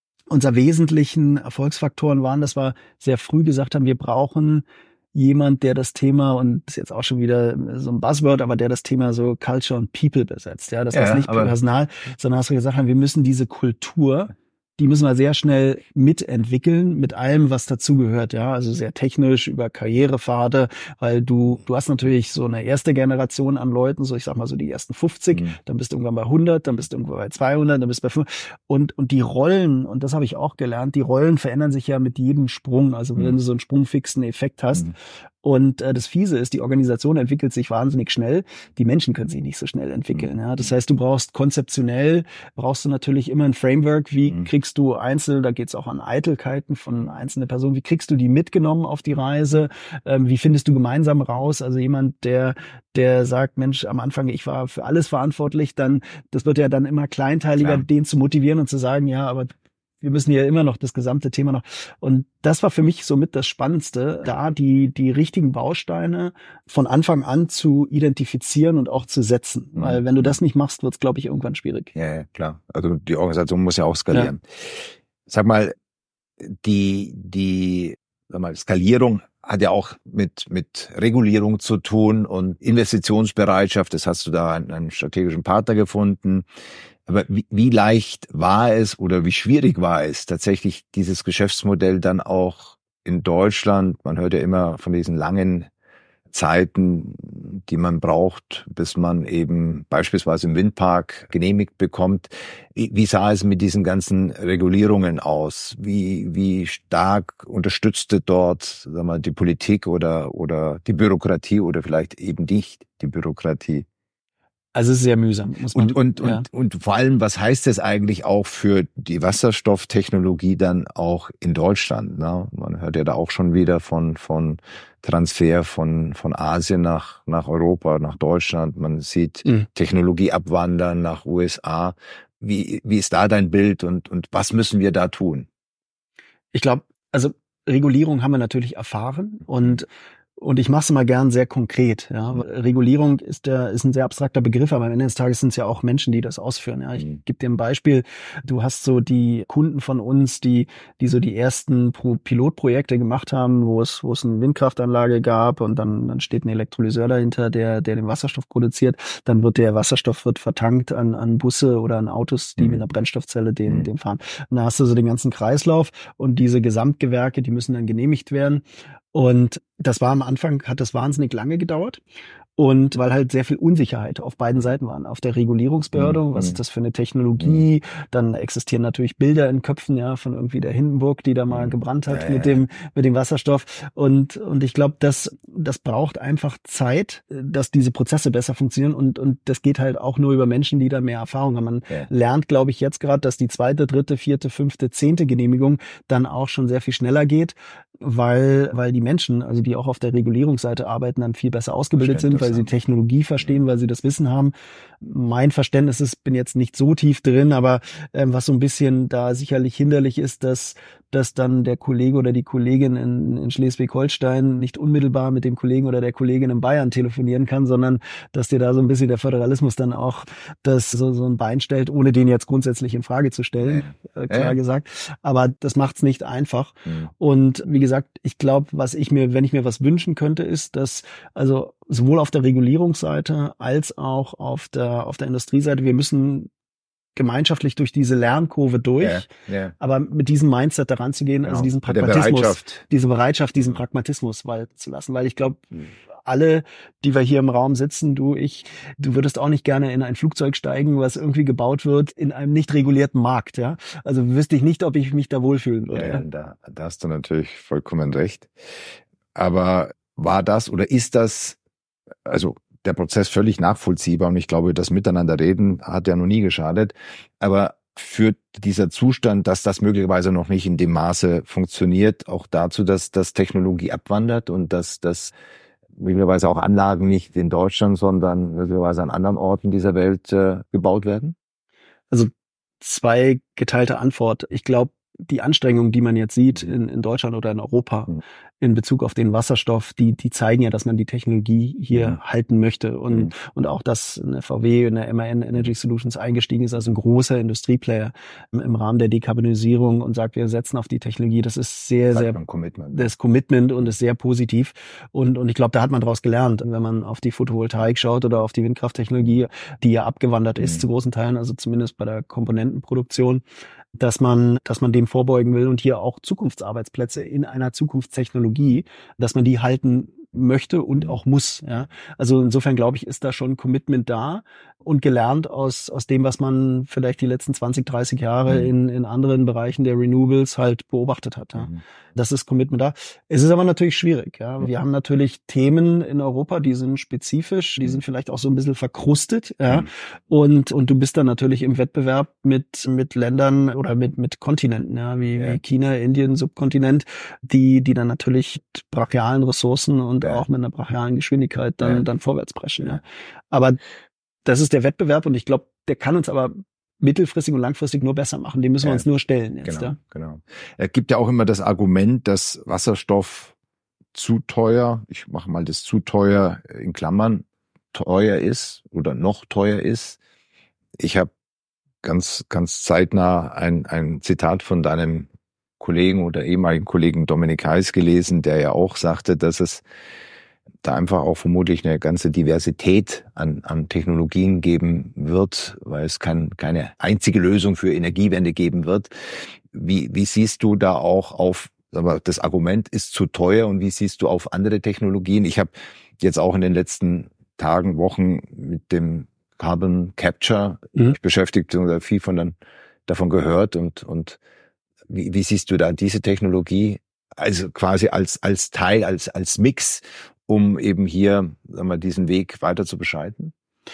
wesentlichen Erfolgsfaktoren waren, dass wir sehr früh gesagt haben, wir brauchen jemand, der das Thema, und das ist jetzt auch schon wieder so ein Buzzword, aber der das Thema so Culture und People besetzt. Ja, das heißt nicht Personal, sondern hast du gesagt haben, wir müssen diese Kultur, die müssen wir sehr schnell mitentwickeln, mit allem, was dazugehört, ja, also sehr technisch über Karrierepfade, weil du hast natürlich so eine erste Generation an Leuten, so ich sag mal so die ersten 50, dann bist du irgendwann bei 100, dann bist du irgendwann bei 200, dann bist du bei 500 und die Rollen, und das habe ich auch gelernt, die Rollen verändern sich ja mit jedem Sprung, also wenn du so einen sprungfixen Effekt hast. Und das Fiese ist, die Organisation entwickelt sich wahnsinnig schnell. Die Menschen können sich nicht so schnell entwickeln. Ja? Das heißt, brauchst du natürlich immer ein Framework. Wie kriegst du da geht's auch an Eitelkeiten von einzelnen Personen. Wie kriegst du die mitgenommen auf die Reise? Wie findest du gemeinsam raus? Also jemand, der sagt, Mensch, am Anfang, ich war für alles verantwortlich, das wird ja dann immer kleinteiliger, den zu motivieren und zu sagen, ja, aber wir müssen ja immer noch das gesamte Thema noch. Und das war für mich somit das Spannendste, da die richtigen Bausteine von Anfang an zu identifizieren und auch zu setzen. Weil wenn du das nicht machst, wird es, glaube ich, irgendwann schwierig. Ja, klar. Also die Organisation muss ja auch skalieren. Ja. Sag mal, die Skalierung hat ja auch mit Regulierung zu tun und Investitionsbereitschaft. Das hast du da einen strategischen Partner gefunden. Aber wie leicht war es oder wie schwierig war es, tatsächlich dieses Geschäftsmodell dann auch in Deutschland, man hört ja immer von diesen langen Zeiten, die man braucht, bis man eben beispielsweise im Windpark genehmigt bekommt. Wie sah es mit diesen ganzen Regulierungen aus? Wie stark unterstützte dort, sagen wir, die Politik oder die Bürokratie oder vielleicht eben nicht die Bürokratie? Also es ist sehr mühsam, muss man. Und vor allem, was heißt das eigentlich auch für die Wasserstofftechnologie dann auch in Deutschland? Ne? Man hört ja da auch schon wieder von Transfer von Asien nach Europa, nach Deutschland. Man sieht Technologie abwandern nach USA. Wie ist da dein Bild und was müssen wir da tun? Ich glaube, also Regulierung haben wir natürlich erfahren und ich mache es mal gern sehr konkret. Ja. Regulierung ist ein sehr abstrakter Begriff, aber am Ende des Tages sind es ja auch Menschen, die das ausführen. Ja. Ich gebe dir ein Beispiel. Du hast so die Kunden von uns, die so die ersten Pilotprojekte gemacht haben, wo es eine Windkraftanlage gab und dann steht ein Elektrolyseur dahinter, der den Wasserstoff produziert. Dann wird der Wasserstoff vertankt an Busse oder an Autos, die mit einer Brennstoffzelle den fahren. Und da hast du so den ganzen Kreislauf und diese Gesamtgewerke, die müssen dann genehmigt werden. Und das war am Anfang, hat das wahnsinnig lange gedauert. Und weil halt sehr viel Unsicherheit auf beiden Seiten waren. Auf der Regulierungsbehörde, was ist das für eine Technologie? Dann existieren natürlich Bilder in Köpfen, ja, von irgendwie der Hindenburg, die da mal gebrannt hat mit dem Wasserstoff. Und ich glaube, das braucht einfach Zeit, dass diese Prozesse besser funktionieren. Und das geht halt auch nur über Menschen, die da mehr Erfahrung haben. Man lernt, glaube ich, jetzt gerade, dass die 2., 3., 4., 5., 10. Genehmigung dann auch schon sehr viel schneller geht, weil die Menschen, also die auch auf der Regulierungsseite arbeiten, dann viel besser ausgebildet sind, weil sie Technologie verstehen, weil sie das Wissen haben. Mein Verständnis ist, bin jetzt nicht so tief drin, aber was so ein bisschen da sicherlich hinderlich ist, dass dann der Kollege oder die Kollegin in Schleswig-Holstein nicht unmittelbar mit dem Kollegen oder der Kollegin in Bayern telefonieren kann, sondern dass dir da so ein bisschen der Föderalismus dann auch das so ein Bein stellt, ohne den jetzt grundsätzlich in Frage zu stellen, klar gesagt. Aber das macht's nicht einfach. Und wie gesagt, ich glaube, wenn ich mir was wünschen könnte, ist, dass also sowohl auf der Regulierungsseite als auch auf der Industrieseite, wir müssen gemeinschaftlich durch diese Lernkurve durch, aber mit diesem Mindset daran zu gehen, also diesen Pragmatismus, diese Bereitschaft, diesen Pragmatismus walten zu lassen, weil ich glaube, alle, die wir hier im Raum sitzen, du würdest auch nicht gerne in ein Flugzeug steigen, was irgendwie gebaut wird in einem nicht regulierten Markt, ja. Also wüsste ich nicht, ob ich mich da wohlfühlen würde. Ja, da hast du natürlich vollkommen recht. Aber war das oder ist das, also der Prozess völlig nachvollziehbar und ich glaube, das Miteinanderreden hat ja noch nie geschadet, aber führt dieser Zustand, dass das möglicherweise noch nicht in dem Maße funktioniert, auch dazu, dass das Technologie abwandert und dass das möglicherweise auch Anlagen nicht in Deutschland, sondern möglicherweise an anderen Orten dieser Welt gebaut werden? Also 2 geteilte Antwort. Ich glaube, die Anstrengungen, die man jetzt sieht in Deutschland oder in Europa in Bezug auf den Wasserstoff, die zeigen ja, dass man die Technologie hier halten möchte und auch, dass eine VW, eine MAN Energy Solutions eingestiegen ist als ein großer Industrieplayer im Rahmen der Dekarbonisierung und sagt, wir setzen auf die Technologie. Das ist das Commitment und ist sehr positiv und ich glaube, da hat man daraus gelernt, wenn man auf die Photovoltaik schaut oder auf die Windkrafttechnologie, die ja abgewandert ist zu großen Teilen, also zumindest bei der Komponentenproduktion, dass man dem vorbeugen will und hier auch Zukunftsarbeitsplätze in einer Zukunftstechnologie, dass man die halten möchte und auch muss. Ja. Also insofern glaube ich, ist da schon ein Commitment da und gelernt aus dem, was man vielleicht die letzten 20, 30 Jahre in anderen Bereichen der Renewables halt beobachtet hat. Ja. Das ist Commitment da. Es ist aber natürlich schwierig. Ja. Wir haben natürlich Themen in Europa, die sind spezifisch, die sind vielleicht auch so ein bisschen verkrustet. Ja. Und du bist dann natürlich im Wettbewerb mit Ländern oder mit Kontinenten, ja, wie China, Indien, Subkontinent, die dann natürlich mit brachialen Ressourcen und auch mit einer brachialen Geschwindigkeit dann vorwärts preschen. Ja. Aber das ist der Wettbewerb und ich glaube, der kann uns aber mittelfristig und langfristig nur besser machen. Dem müssen wir uns nur stellen jetzt. Genau. Es gibt ja auch immer das Argument, dass Wasserstoff zu teuer, ich mache mal das zu teuer in Klammern, teuer ist oder noch teuer ist. Ich habe ganz zeitnah ein Zitat von deinem Kollegen oder ehemaligen Kollegen Dominik Heiß gelesen, der ja auch sagte, dass es da einfach auch vermutlich eine ganze Diversität an Technologien geben wird, weil es keine einzige Lösung für Energiewende geben wird. Wie siehst du da auch auf, aber das Argument ist zu teuer und wie siehst du auf andere Technologien? Ich habe jetzt auch in den letzten Tagen, Wochen mit dem Carbon Capture beschäftigt und viel davon gehört und wie siehst du da diese Technologie, also quasi als Teil, als Mix, um eben hier, sagen wir, diesen Weg weiter zu beschreiten?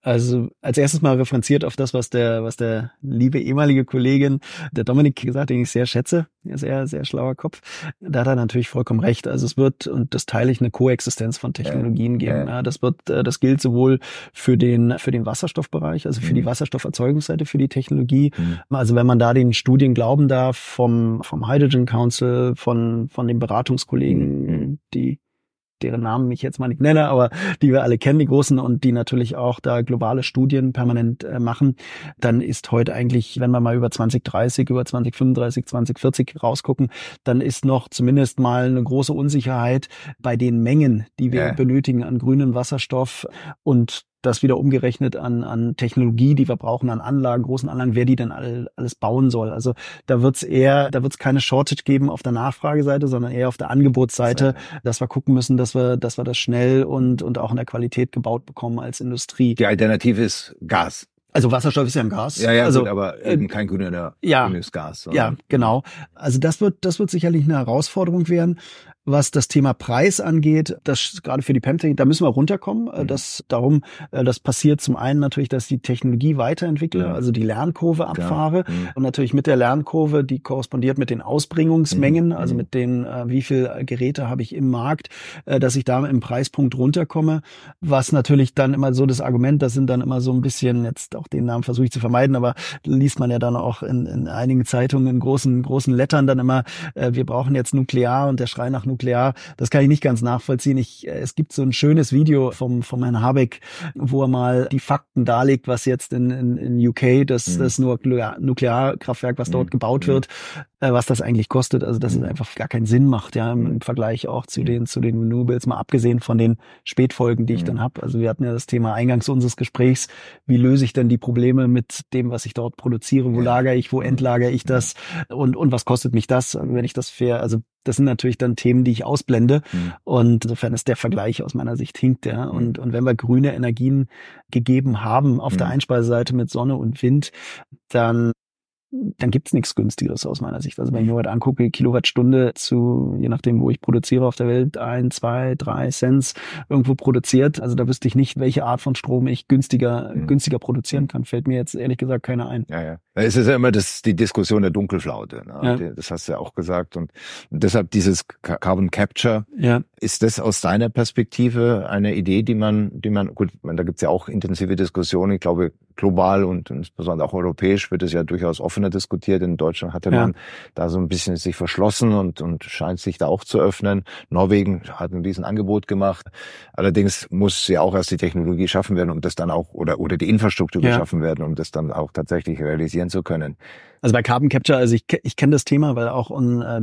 Also als erstes mal referenziert auf das, was der liebe ehemalige Kollegin, der Dominik, gesagt, den ich sehr schätze, sehr, sehr schlauer Kopf, da hat er natürlich vollkommen recht. Also es wird, und das teile ich, eine Koexistenz von Technologien geben. Ja, das gilt sowohl für den Wasserstoffbereich, also für die Wasserstofferzeugungsseite, für die Technologie. Also wenn man da den Studien glauben darf vom Hydrogen Council, von den Beratungskollegen, deren Namen ich jetzt mal nicht nenne, aber die wir alle kennen, die großen, und die natürlich auch da globale Studien permanent machen, dann ist heute eigentlich, wenn wir mal über 2030, über 2035, 2040 rausgucken, dann ist noch zumindest mal eine große Unsicherheit bei den Mengen, die wir benötigen an grünem Wasserstoff, und das wieder umgerechnet an Technologie, die wir brauchen, an Anlagen, großen Anlagen, wer die denn alles bauen soll. Also da wird's keine Shortage geben auf der Nachfrageseite, sondern eher auf der Angebotsseite, dass wir gucken müssen, dass wir das schnell und auch in der Qualität gebaut bekommen als Industrie. Die Alternative ist Gas. Also Wasserstoff ist ja ein Gas. Ja, also, gut, aber eben kein grünes Gas. Ja, genau. Also das wird sicherlich eine Herausforderung werden. Was das Thema Preis angeht, das gerade für die PEM-Technik, da müssen wir runterkommen. Das passiert zum einen natürlich, dass die Technologie weiterentwickle, also die Lernkurve abfahre, und natürlich mit der Lernkurve, die korrespondiert mit den Ausbringungsmengen, also mit den, wie viel Geräte habe ich im Markt, dass ich da im Preispunkt runterkomme. Was natürlich dann immer so das Argument, das sind dann immer so ein bisschen, jetzt auch den Namen versuche ich zu vermeiden, aber liest man ja dann auch in einigen Zeitungen in großen Lettern dann immer, wir brauchen jetzt Nuklear, und der Schrei nach Nuklear, das kann ich nicht ganz nachvollziehen. Es gibt so ein schönes Video vom Herrn Habeck, wo er mal die Fakten darlegt, was jetzt in UK, das Nuklearkraftwerk, was dort gebaut wird, was das eigentlich kostet. Also dass es einfach gar keinen Sinn macht, ja, im Vergleich auch zu den Renewables, mal abgesehen von den Spätfolgen, die ich dann habe. Also wir hatten ja das Thema eingangs unseres Gesprächs, wie löse ich denn die Probleme mit dem, was ich dort produziere, wo lagere ich, wo entlagere ich das, und was kostet mich das, wenn ich das also das sind natürlich dann Themen, die ich ausblende. Und insofern ist der Vergleich aus meiner Sicht hinkt, ja. Und wenn wir grüne Energien gegeben haben auf der Einspeiseseite mit Sonne und Wind, dann gibt's nichts Günstigeres aus meiner Sicht. Also wenn ich mir heute angucke, Kilowattstunde zu, je nachdem, wo ich produziere auf der Welt, 1, 2, 3 Cent irgendwo produziert. Also da wüsste ich nicht, welche Art von Strom ich günstiger produzieren kann. Fällt mir jetzt ehrlich gesagt keiner ein. Ja. Es ist ja immer die Diskussion der Dunkelflaute. Ne? Ja. Das hast du ja auch gesagt. Und deshalb dieses Carbon Capture. Ja. Ist das aus deiner Perspektive eine Idee, die man, gut, da gibt's ja auch intensive Diskussionen. Ich glaube, global und insbesondere auch europäisch wird es ja durchaus offener diskutiert. In Deutschland hatte man da so ein bisschen sich verschlossen und scheint sich da auch zu öffnen. Norwegen hat ein Riesenangebot gemacht. Allerdings muss ja auch erst die Technologie schaffen werden, um das dann auch, oder die Infrastruktur geschaffen werden, um das dann auch tatsächlich realisieren zu können. Also bei Carbon Capture, also ich kenne das Thema, weil auch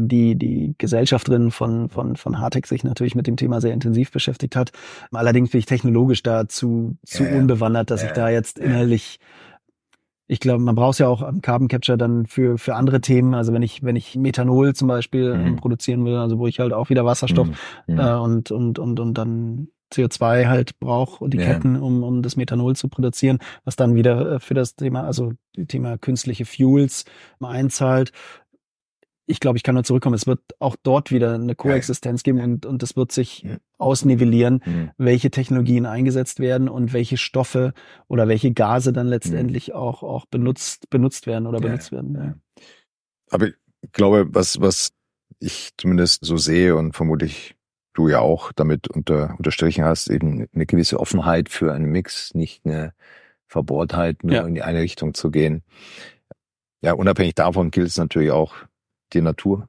die Gesellschafterin von Hartec sich natürlich mit dem Thema sehr intensiv beschäftigt hat. Allerdings bin ich technologisch da zu unbewandert, dass ich da jetzt inhaltlich, ich glaube, man braucht ja auch Carbon Capture dann für andere Themen. Also wenn ich Methanol zum Beispiel produzieren will, also wo ich halt auch wieder Wasserstoff und dann CO2 halt brauche und die Ketten, um das Methanol zu produzieren, was dann wieder für das Thema, also Thema künstliche Fuels einzahlt. Ich glaube, ich kann nur zurückkommen. Es wird auch dort wieder eine Koexistenz geben und das wird sich ausnivellieren, welche Technologien eingesetzt werden und welche Stoffe oder welche Gase dann letztendlich auch benutzt werden oder benutzt werden. Ja. Aber ich glaube, was ich zumindest so sehe und vermutlich du ja auch damit unterstrichen hast, eben eine gewisse Offenheit für einen Mix, nicht eine Verbohrtheit, nur in die eine Richtung zu gehen. Ja, unabhängig davon gilt es natürlich auch, die Natur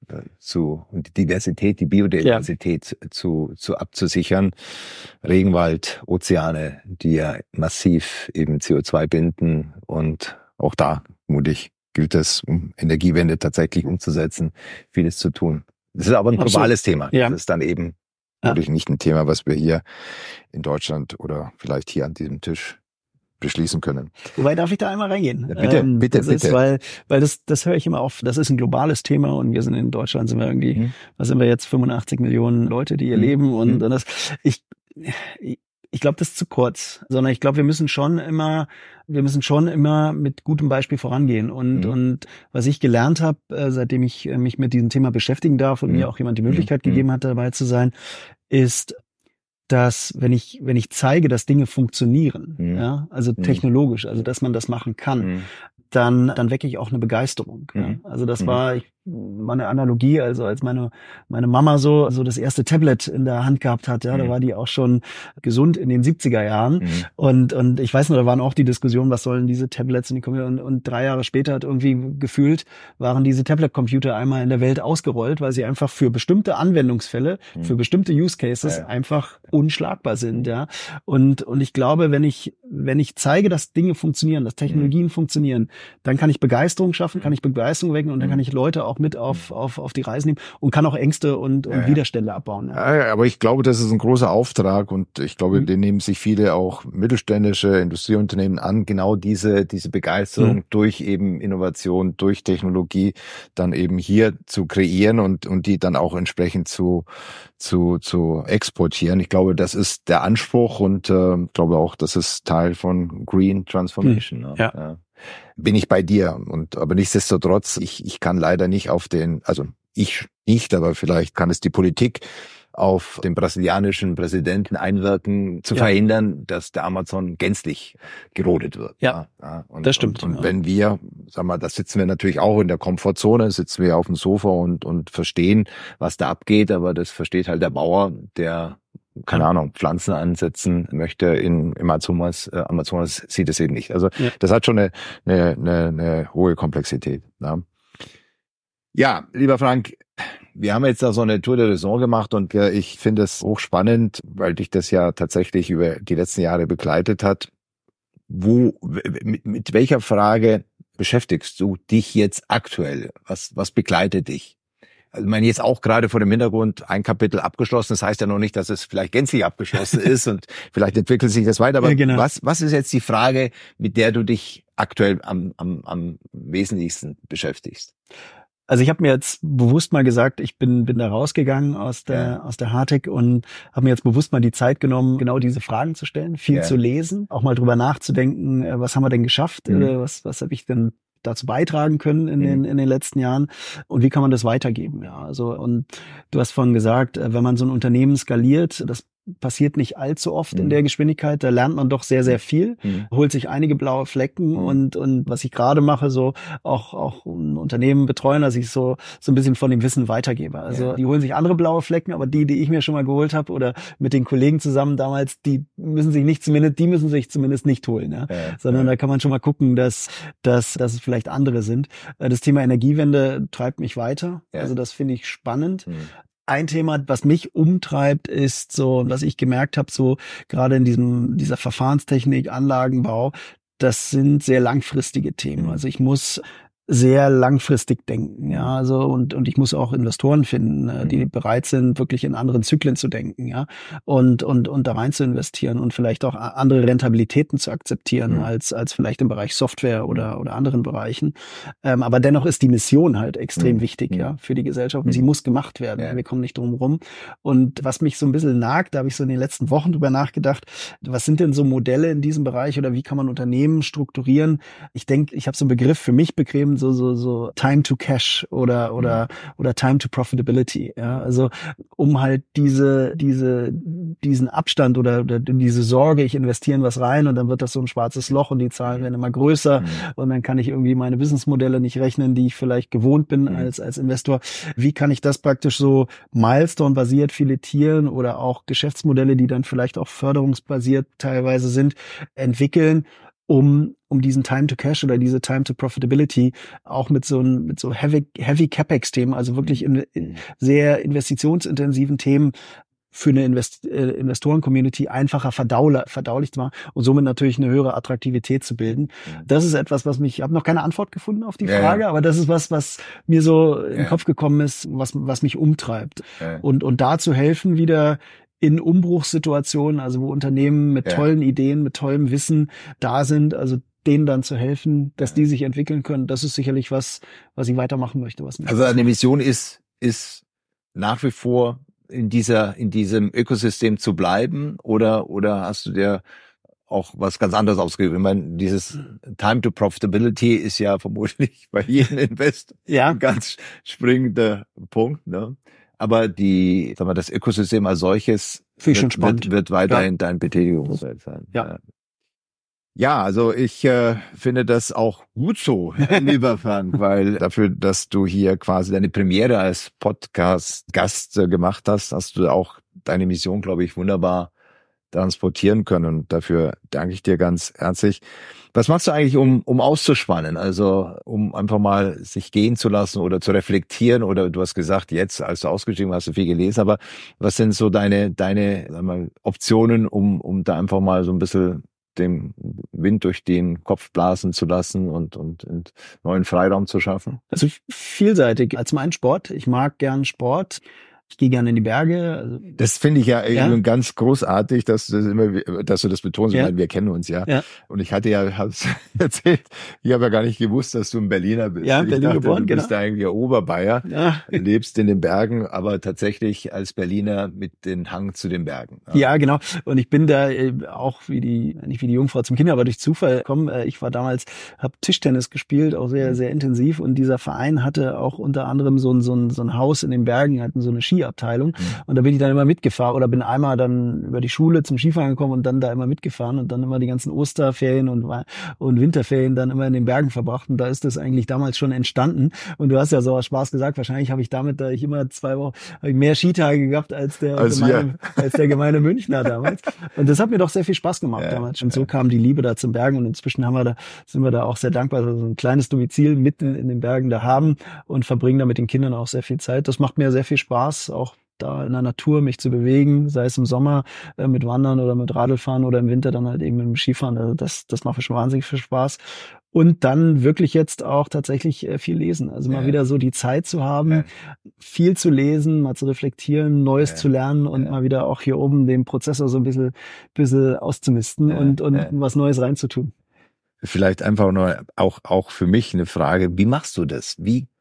und die Diversität, die Biodiversität zu abzusichern. Regenwald, Ozeane, die ja massiv eben CO2 binden, und auch da vermutlich gilt es, um Energiewende tatsächlich umzusetzen, vieles zu tun. Das ist aber ein globales Thema. Ja. Das ist dann eben wirklich nicht ein Thema, was wir hier in Deutschland oder vielleicht hier an diesem Tisch beschließen können. Wobei, darf ich da einmal reingehen? Ja, bitte. Ist, weil das höre ich immer auf. Das ist ein globales Thema und wir sind in Deutschland, sind wir irgendwie, was sind wir jetzt, 85 Millionen Leute, die hier leben, und das, ich glaube, das ist zu kurz, sondern ich glaube, wir müssen schon immer mit gutem Beispiel vorangehen. Und was ich gelernt habe, seitdem ich mich mit diesem Thema beschäftigen darf und mir auch jemand die Möglichkeit gegeben hat, dabei zu sein, ist, dass wenn ich zeige, dass Dinge funktionieren, ja, also technologisch, also dass man das machen kann, dann wecke ich auch eine Begeisterung. Ja. Also das war eine Analogie, also als meine Mama so das erste Tablet in der Hand gehabt hat, ja, da war die auch schon gesund in den 70er Jahren und ich weiß noch, da waren auch die Diskussionen, was sollen diese Tablets in die Computer und 3 Jahre später hat irgendwie gefühlt, waren diese Tablet-Computer einmal in der Welt ausgerollt, weil sie einfach für bestimmte Anwendungsfälle, für bestimmte Use Cases einfach unschlagbar sind, ja. Und ich glaube, wenn ich zeige, dass Dinge funktionieren, dass Technologien funktionieren, dann kann ich Begeisterung schaffen, kann ich Begeisterung wecken und dann kann ich Leute auch mit auf die Reise nehmen und kann auch Ängste und Widerstände abbauen. Ja. Ja, aber ich glaube, das ist ein großer Auftrag und ich glaube, den nehmen sich viele auch mittelständische Industrieunternehmen an, genau diese Begeisterung durch eben Innovation, durch Technologie dann eben hier zu kreieren und die dann auch entsprechend zu exportieren. Ich glaube, das ist der Anspruch und ich glaube auch, das ist Teil von Green Transformation. Ne? Ja. Bin ich bei dir aber nichtsdestotrotz, ich kann leider nicht ich nicht, aber vielleicht kann es die Politik auf den brasilianischen Präsidenten einwirken, zu verhindern, dass der Amazon gänzlich gerodet wird. Ja, das stimmt. Und wenn wir, da sitzen wir natürlich auch in der Komfortzone, sitzen wir auf dem Sofa und verstehen, was da abgeht, aber das versteht halt der Bauer, der keine Ahnung, Pflanzen ansetzen möchte im Amazonas sieht es eben nicht. Also das hat schon eine hohe Komplexität. Ja, lieber Frank, wir haben jetzt da so eine Tour de Raison gemacht und ich finde es hochspannend, weil dich das ja tatsächlich über die letzten Jahre begleitet hat. Mit welcher Frage beschäftigst du dich jetzt aktuell? Was begleitet dich? Also ich meine, jetzt auch gerade vor dem Hintergrund ein Kapitel abgeschlossen. Das heißt ja noch nicht, dass es vielleicht gänzlich abgeschlossen ist und vielleicht entwickelt sich das weiter. Aber was ist jetzt die Frage, mit der du dich aktuell am wesentlichsten beschäftigst? Also ich habe mir jetzt bewusst mal gesagt, ich bin da rausgegangen aus der Hartec und habe mir jetzt bewusst mal die Zeit genommen, genau diese Fragen zu stellen, viel zu lesen, auch mal drüber nachzudenken, was haben wir denn geschafft, was habe ich denn dazu beitragen können in den letzten Jahren und wie kann man das weitergeben? Ja, also und du hast vorhin gesagt, wenn man so ein Unternehmen skaliert, das passiert nicht allzu oft in der Geschwindigkeit. Da lernt man doch sehr, sehr viel, holt sich einige blaue Flecken und was ich gerade mache, so auch ein Unternehmen betreuen, dass ich so ein bisschen von dem Wissen weitergebe. Also die holen sich andere blaue Flecken, aber die ich mir schon mal geholt habe oder mit den Kollegen zusammen damals, die müssen sich zumindest nicht holen, ja? Sondern da kann man schon mal gucken, dass es vielleicht andere sind. Das Thema Energiewende treibt mich weiter. Also das finde ich spannend. Ein Thema, was mich umtreibt, ist so, was ich gemerkt habe, so gerade in dieser Verfahrenstechnik, Anlagenbau, das sind sehr langfristige Themen. Also ich muss sehr langfristig denken, ja, also und ich muss auch Investoren finden, die bereit sind, wirklich in anderen Zyklen zu denken, ja, und da rein zu investieren und vielleicht auch andere Rentabilitäten zu akzeptieren als vielleicht im Bereich Software oder anderen Bereichen. Aber dennoch ist die Mission halt extrem wichtig, ja, für die Gesellschaft und sie muss gemacht werden. Ja. Wir kommen nicht drum rum. Und was mich so ein bisschen nagt, da habe ich so in den letzten Wochen drüber nachgedacht, was sind denn so Modelle in diesem Bereich oder wie kann man Unternehmen strukturieren? Ich denke, ich habe so einen Begriff für mich bequem, so Time to Cash oder Time to Profitability, ja, also um halt diesen Abstand oder diese Sorge, ich investiere in was rein und dann wird das so ein schwarzes Loch und die Zahlen werden immer größer und dann kann ich irgendwie meine Businessmodelle nicht rechnen, die ich vielleicht gewohnt bin als Investor. Wie kann ich das praktisch so Milestone-basiert filetieren oder auch Geschäftsmodelle, die dann vielleicht auch förderungsbasiert teilweise sind, entwickeln, um diesen Time to Cash oder diese Time to Profitability auch mit so heavy CapEx-Themen, also wirklich in sehr investitionsintensiven Themen für eine Investoren-Community einfacher verdaulich zu machen und somit natürlich eine höhere Attraktivität zu bilden. Das ist etwas, ich habe noch keine Antwort gefunden auf die Frage, aber das ist was mir so in den Kopf gekommen ist, was mich umtreibt. Und da zu helfen wieder in Umbruchssituationen, also wo Unternehmen mit tollen Ideen, mit tollem Wissen da sind, also denen dann zu helfen, dass die sich entwickeln können, das ist sicherlich was ich weitermachen möchte. Also eine Mission ist nach wie vor in diesem Ökosystem zu bleiben oder hast du dir auch was ganz anderes ausgegeben? Ich meine, dieses Time to Profitability ist ja vermutlich bei jedem Investor ein ganz springender Punkt, ne? aber das Ökosystem als solches wird weiterhin dein Betätigungsfeld sein. Ja. Ja, also ich finde das auch gut so, lieber Frank, weil dafür, dass du hier quasi deine Premiere als Podcast-Gast gemacht hast du auch deine Mission, glaube ich, wunderbar transportieren können. Und dafür danke ich dir ganz herzlich. Was machst du eigentlich, um auszuspannen? Also um einfach mal sich gehen zu lassen oder zu reflektieren? Oder du hast gesagt, jetzt, als du ausgestiegen hast, du viel gelesen. Aber was sind so deine sag mal, Optionen, um da einfach mal so ein bisschen den Wind durch den Kopf blasen zu lassen und neuen Freiraum zu schaffen? Also vielseitig. Als mein Sport. Ich mag gern Sport. Ich gehe gerne in die Berge. Also, das finde ich ja ganz großartig, dass du das betonst. Ja. Wir kennen uns ja. Und ich hab's erzählt, ich habe ja gar nicht gewusst, dass du ein Berliner bist. Ja, in Berlin geboren, du bist eigentlich Oberbayer, lebst in den Bergen, aber tatsächlich als Berliner mit dem Hang zu den Bergen. Ja, genau. Und ich bin da auch nicht wie die Jungfrau zum Kinder, aber durch Zufall gekommen. Ich war damals, habe Tischtennis gespielt, auch sehr, sehr intensiv. Und dieser Verein hatte auch unter anderem so ein Haus in den Bergen, hatten so eine Skiabteilung. Und da bin ich dann immer mitgefahren oder bin einmal dann über die Schule zum Skifahren gekommen und dann da immer mitgefahren und dann immer die ganzen Osterferien und Winterferien dann immer in den Bergen verbracht. Und da ist das eigentlich damals schon entstanden. Und du hast ja so aus Spaß gesagt, wahrscheinlich habe ich damit, da ich immer 2 Wochen mehr Skitage gehabt als der gemeine Münchner damals. Und das hat mir doch sehr viel Spaß gemacht damals. Und so kam die Liebe da zum Bergen und inzwischen sind wir da auch sehr dankbar, dass wir so ein kleines Domizil mitten in den Bergen da haben und verbringen da mit den Kindern auch sehr viel Zeit. Das macht mir sehr viel Spaß, auch da in der Natur mich zu bewegen, sei es im Sommer mit Wandern oder mit Radlfahren oder im Winter dann halt eben mit dem Skifahren. Also das macht mir schon wahnsinnig viel Spaß. Und dann wirklich jetzt auch tatsächlich viel lesen. Also mal wieder so die Zeit zu haben, viel zu lesen, mal zu reflektieren, Neues zu lernen und mal wieder auch hier oben den Prozessor so ein bisschen auszumisten und was Neues reinzutun. Vielleicht einfach nur auch für mich eine Frage, wie machst du das?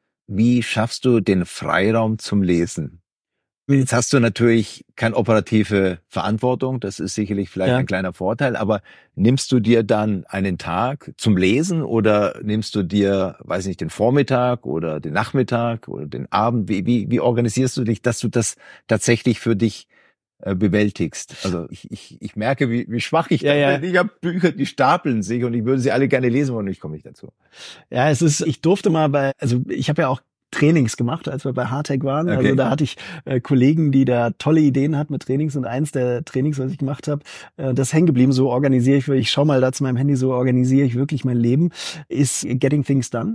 Wie schaffst du den Freiraum zum Lesen? Jetzt hast du natürlich keine operative Verantwortung, das ist sicherlich vielleicht ein kleiner Vorteil, aber nimmst du dir dann einen Tag zum Lesen oder nimmst du dir, weiß nicht, den Vormittag oder den Nachmittag oder den Abend? Wie organisierst du dich, dass du das tatsächlich für dich bewältigst? Also ich merke, wie schwach ich bin. Ich habe Bücher, die stapeln sich und ich würde sie alle gerne lesen und ich komme nicht dazu. Ja, ich durfte mal ich habe ja auch Trainings gemacht, als wir bei Hardtech waren. Okay. Also da hatte ich Kollegen, die da tolle Ideen hatten mit Trainings und eins der Trainings, was ich gemacht habe, das ist hängen geblieben, so organisiere ich schau mal da zu meinem Handy, so organisiere ich wirklich mein Leben, ist Getting Things Done.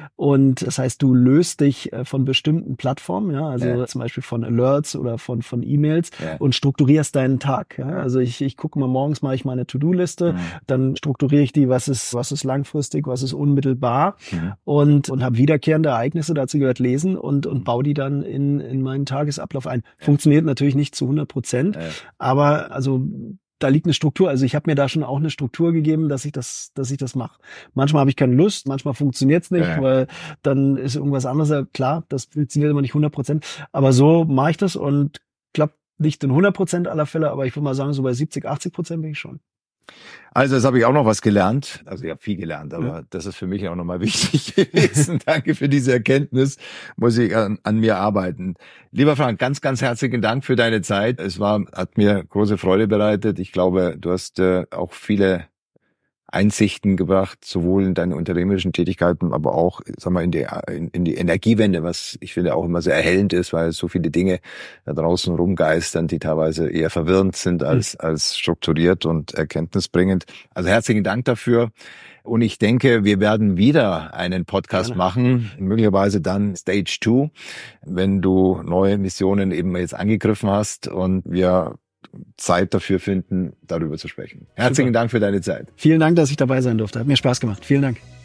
Und das heißt, du löst dich von bestimmten Plattformen, zum Beispiel von Alerts oder von E-Mails und strukturierst deinen Tag. Ja? Also ich gucke mal, morgens mache ich meine To-Do-Liste, dann strukturiere ich die, was ist langfristig, was ist unmittelbar und habe wiederkehrende Ereignisse, dazu gehört Lesen und baue die dann in meinen Tagesablauf ein. Funktioniert natürlich nicht zu 100%, aber also da liegt eine Struktur. Also ich habe mir da schon auch eine Struktur gegeben, dass ich das mache. Manchmal habe ich keine Lust, manchmal funktioniert es nicht, weil dann ist irgendwas anderes. Klar, das funktioniert immer nicht 100%. Aber so mache ich das und klappt nicht in 100% aller Fälle, aber ich würde mal sagen, so bei 70-80% bin ich schon. Also jetzt habe ich auch noch was gelernt. Also ich habe viel gelernt, aber das ist für mich auch nochmal wichtig gewesen. Danke für diese Erkenntnis. Muss ich an mir arbeiten. Lieber Frank, ganz, ganz herzlichen Dank für deine Zeit. Hat mir große Freude bereitet. Ich glaube, du hast auch viele Einsichten gebracht, sowohl in deine unternehmerischen Tätigkeiten, aber auch, in die Energiewende, was ich finde auch immer sehr erhellend ist, weil so viele Dinge da draußen rumgeistern, die teilweise eher verwirrend sind als strukturiert und erkenntnisbringend. Also herzlichen Dank dafür. Und ich denke, wir werden wieder einen Podcast machen, möglicherweise dann Stage 2, wenn du neue Missionen eben jetzt angegriffen hast und wir Zeit dafür finden, darüber zu sprechen. Herzlichen Dank für deine Zeit. Vielen Dank, dass ich dabei sein durfte. Hat mir Spaß gemacht. Vielen Dank.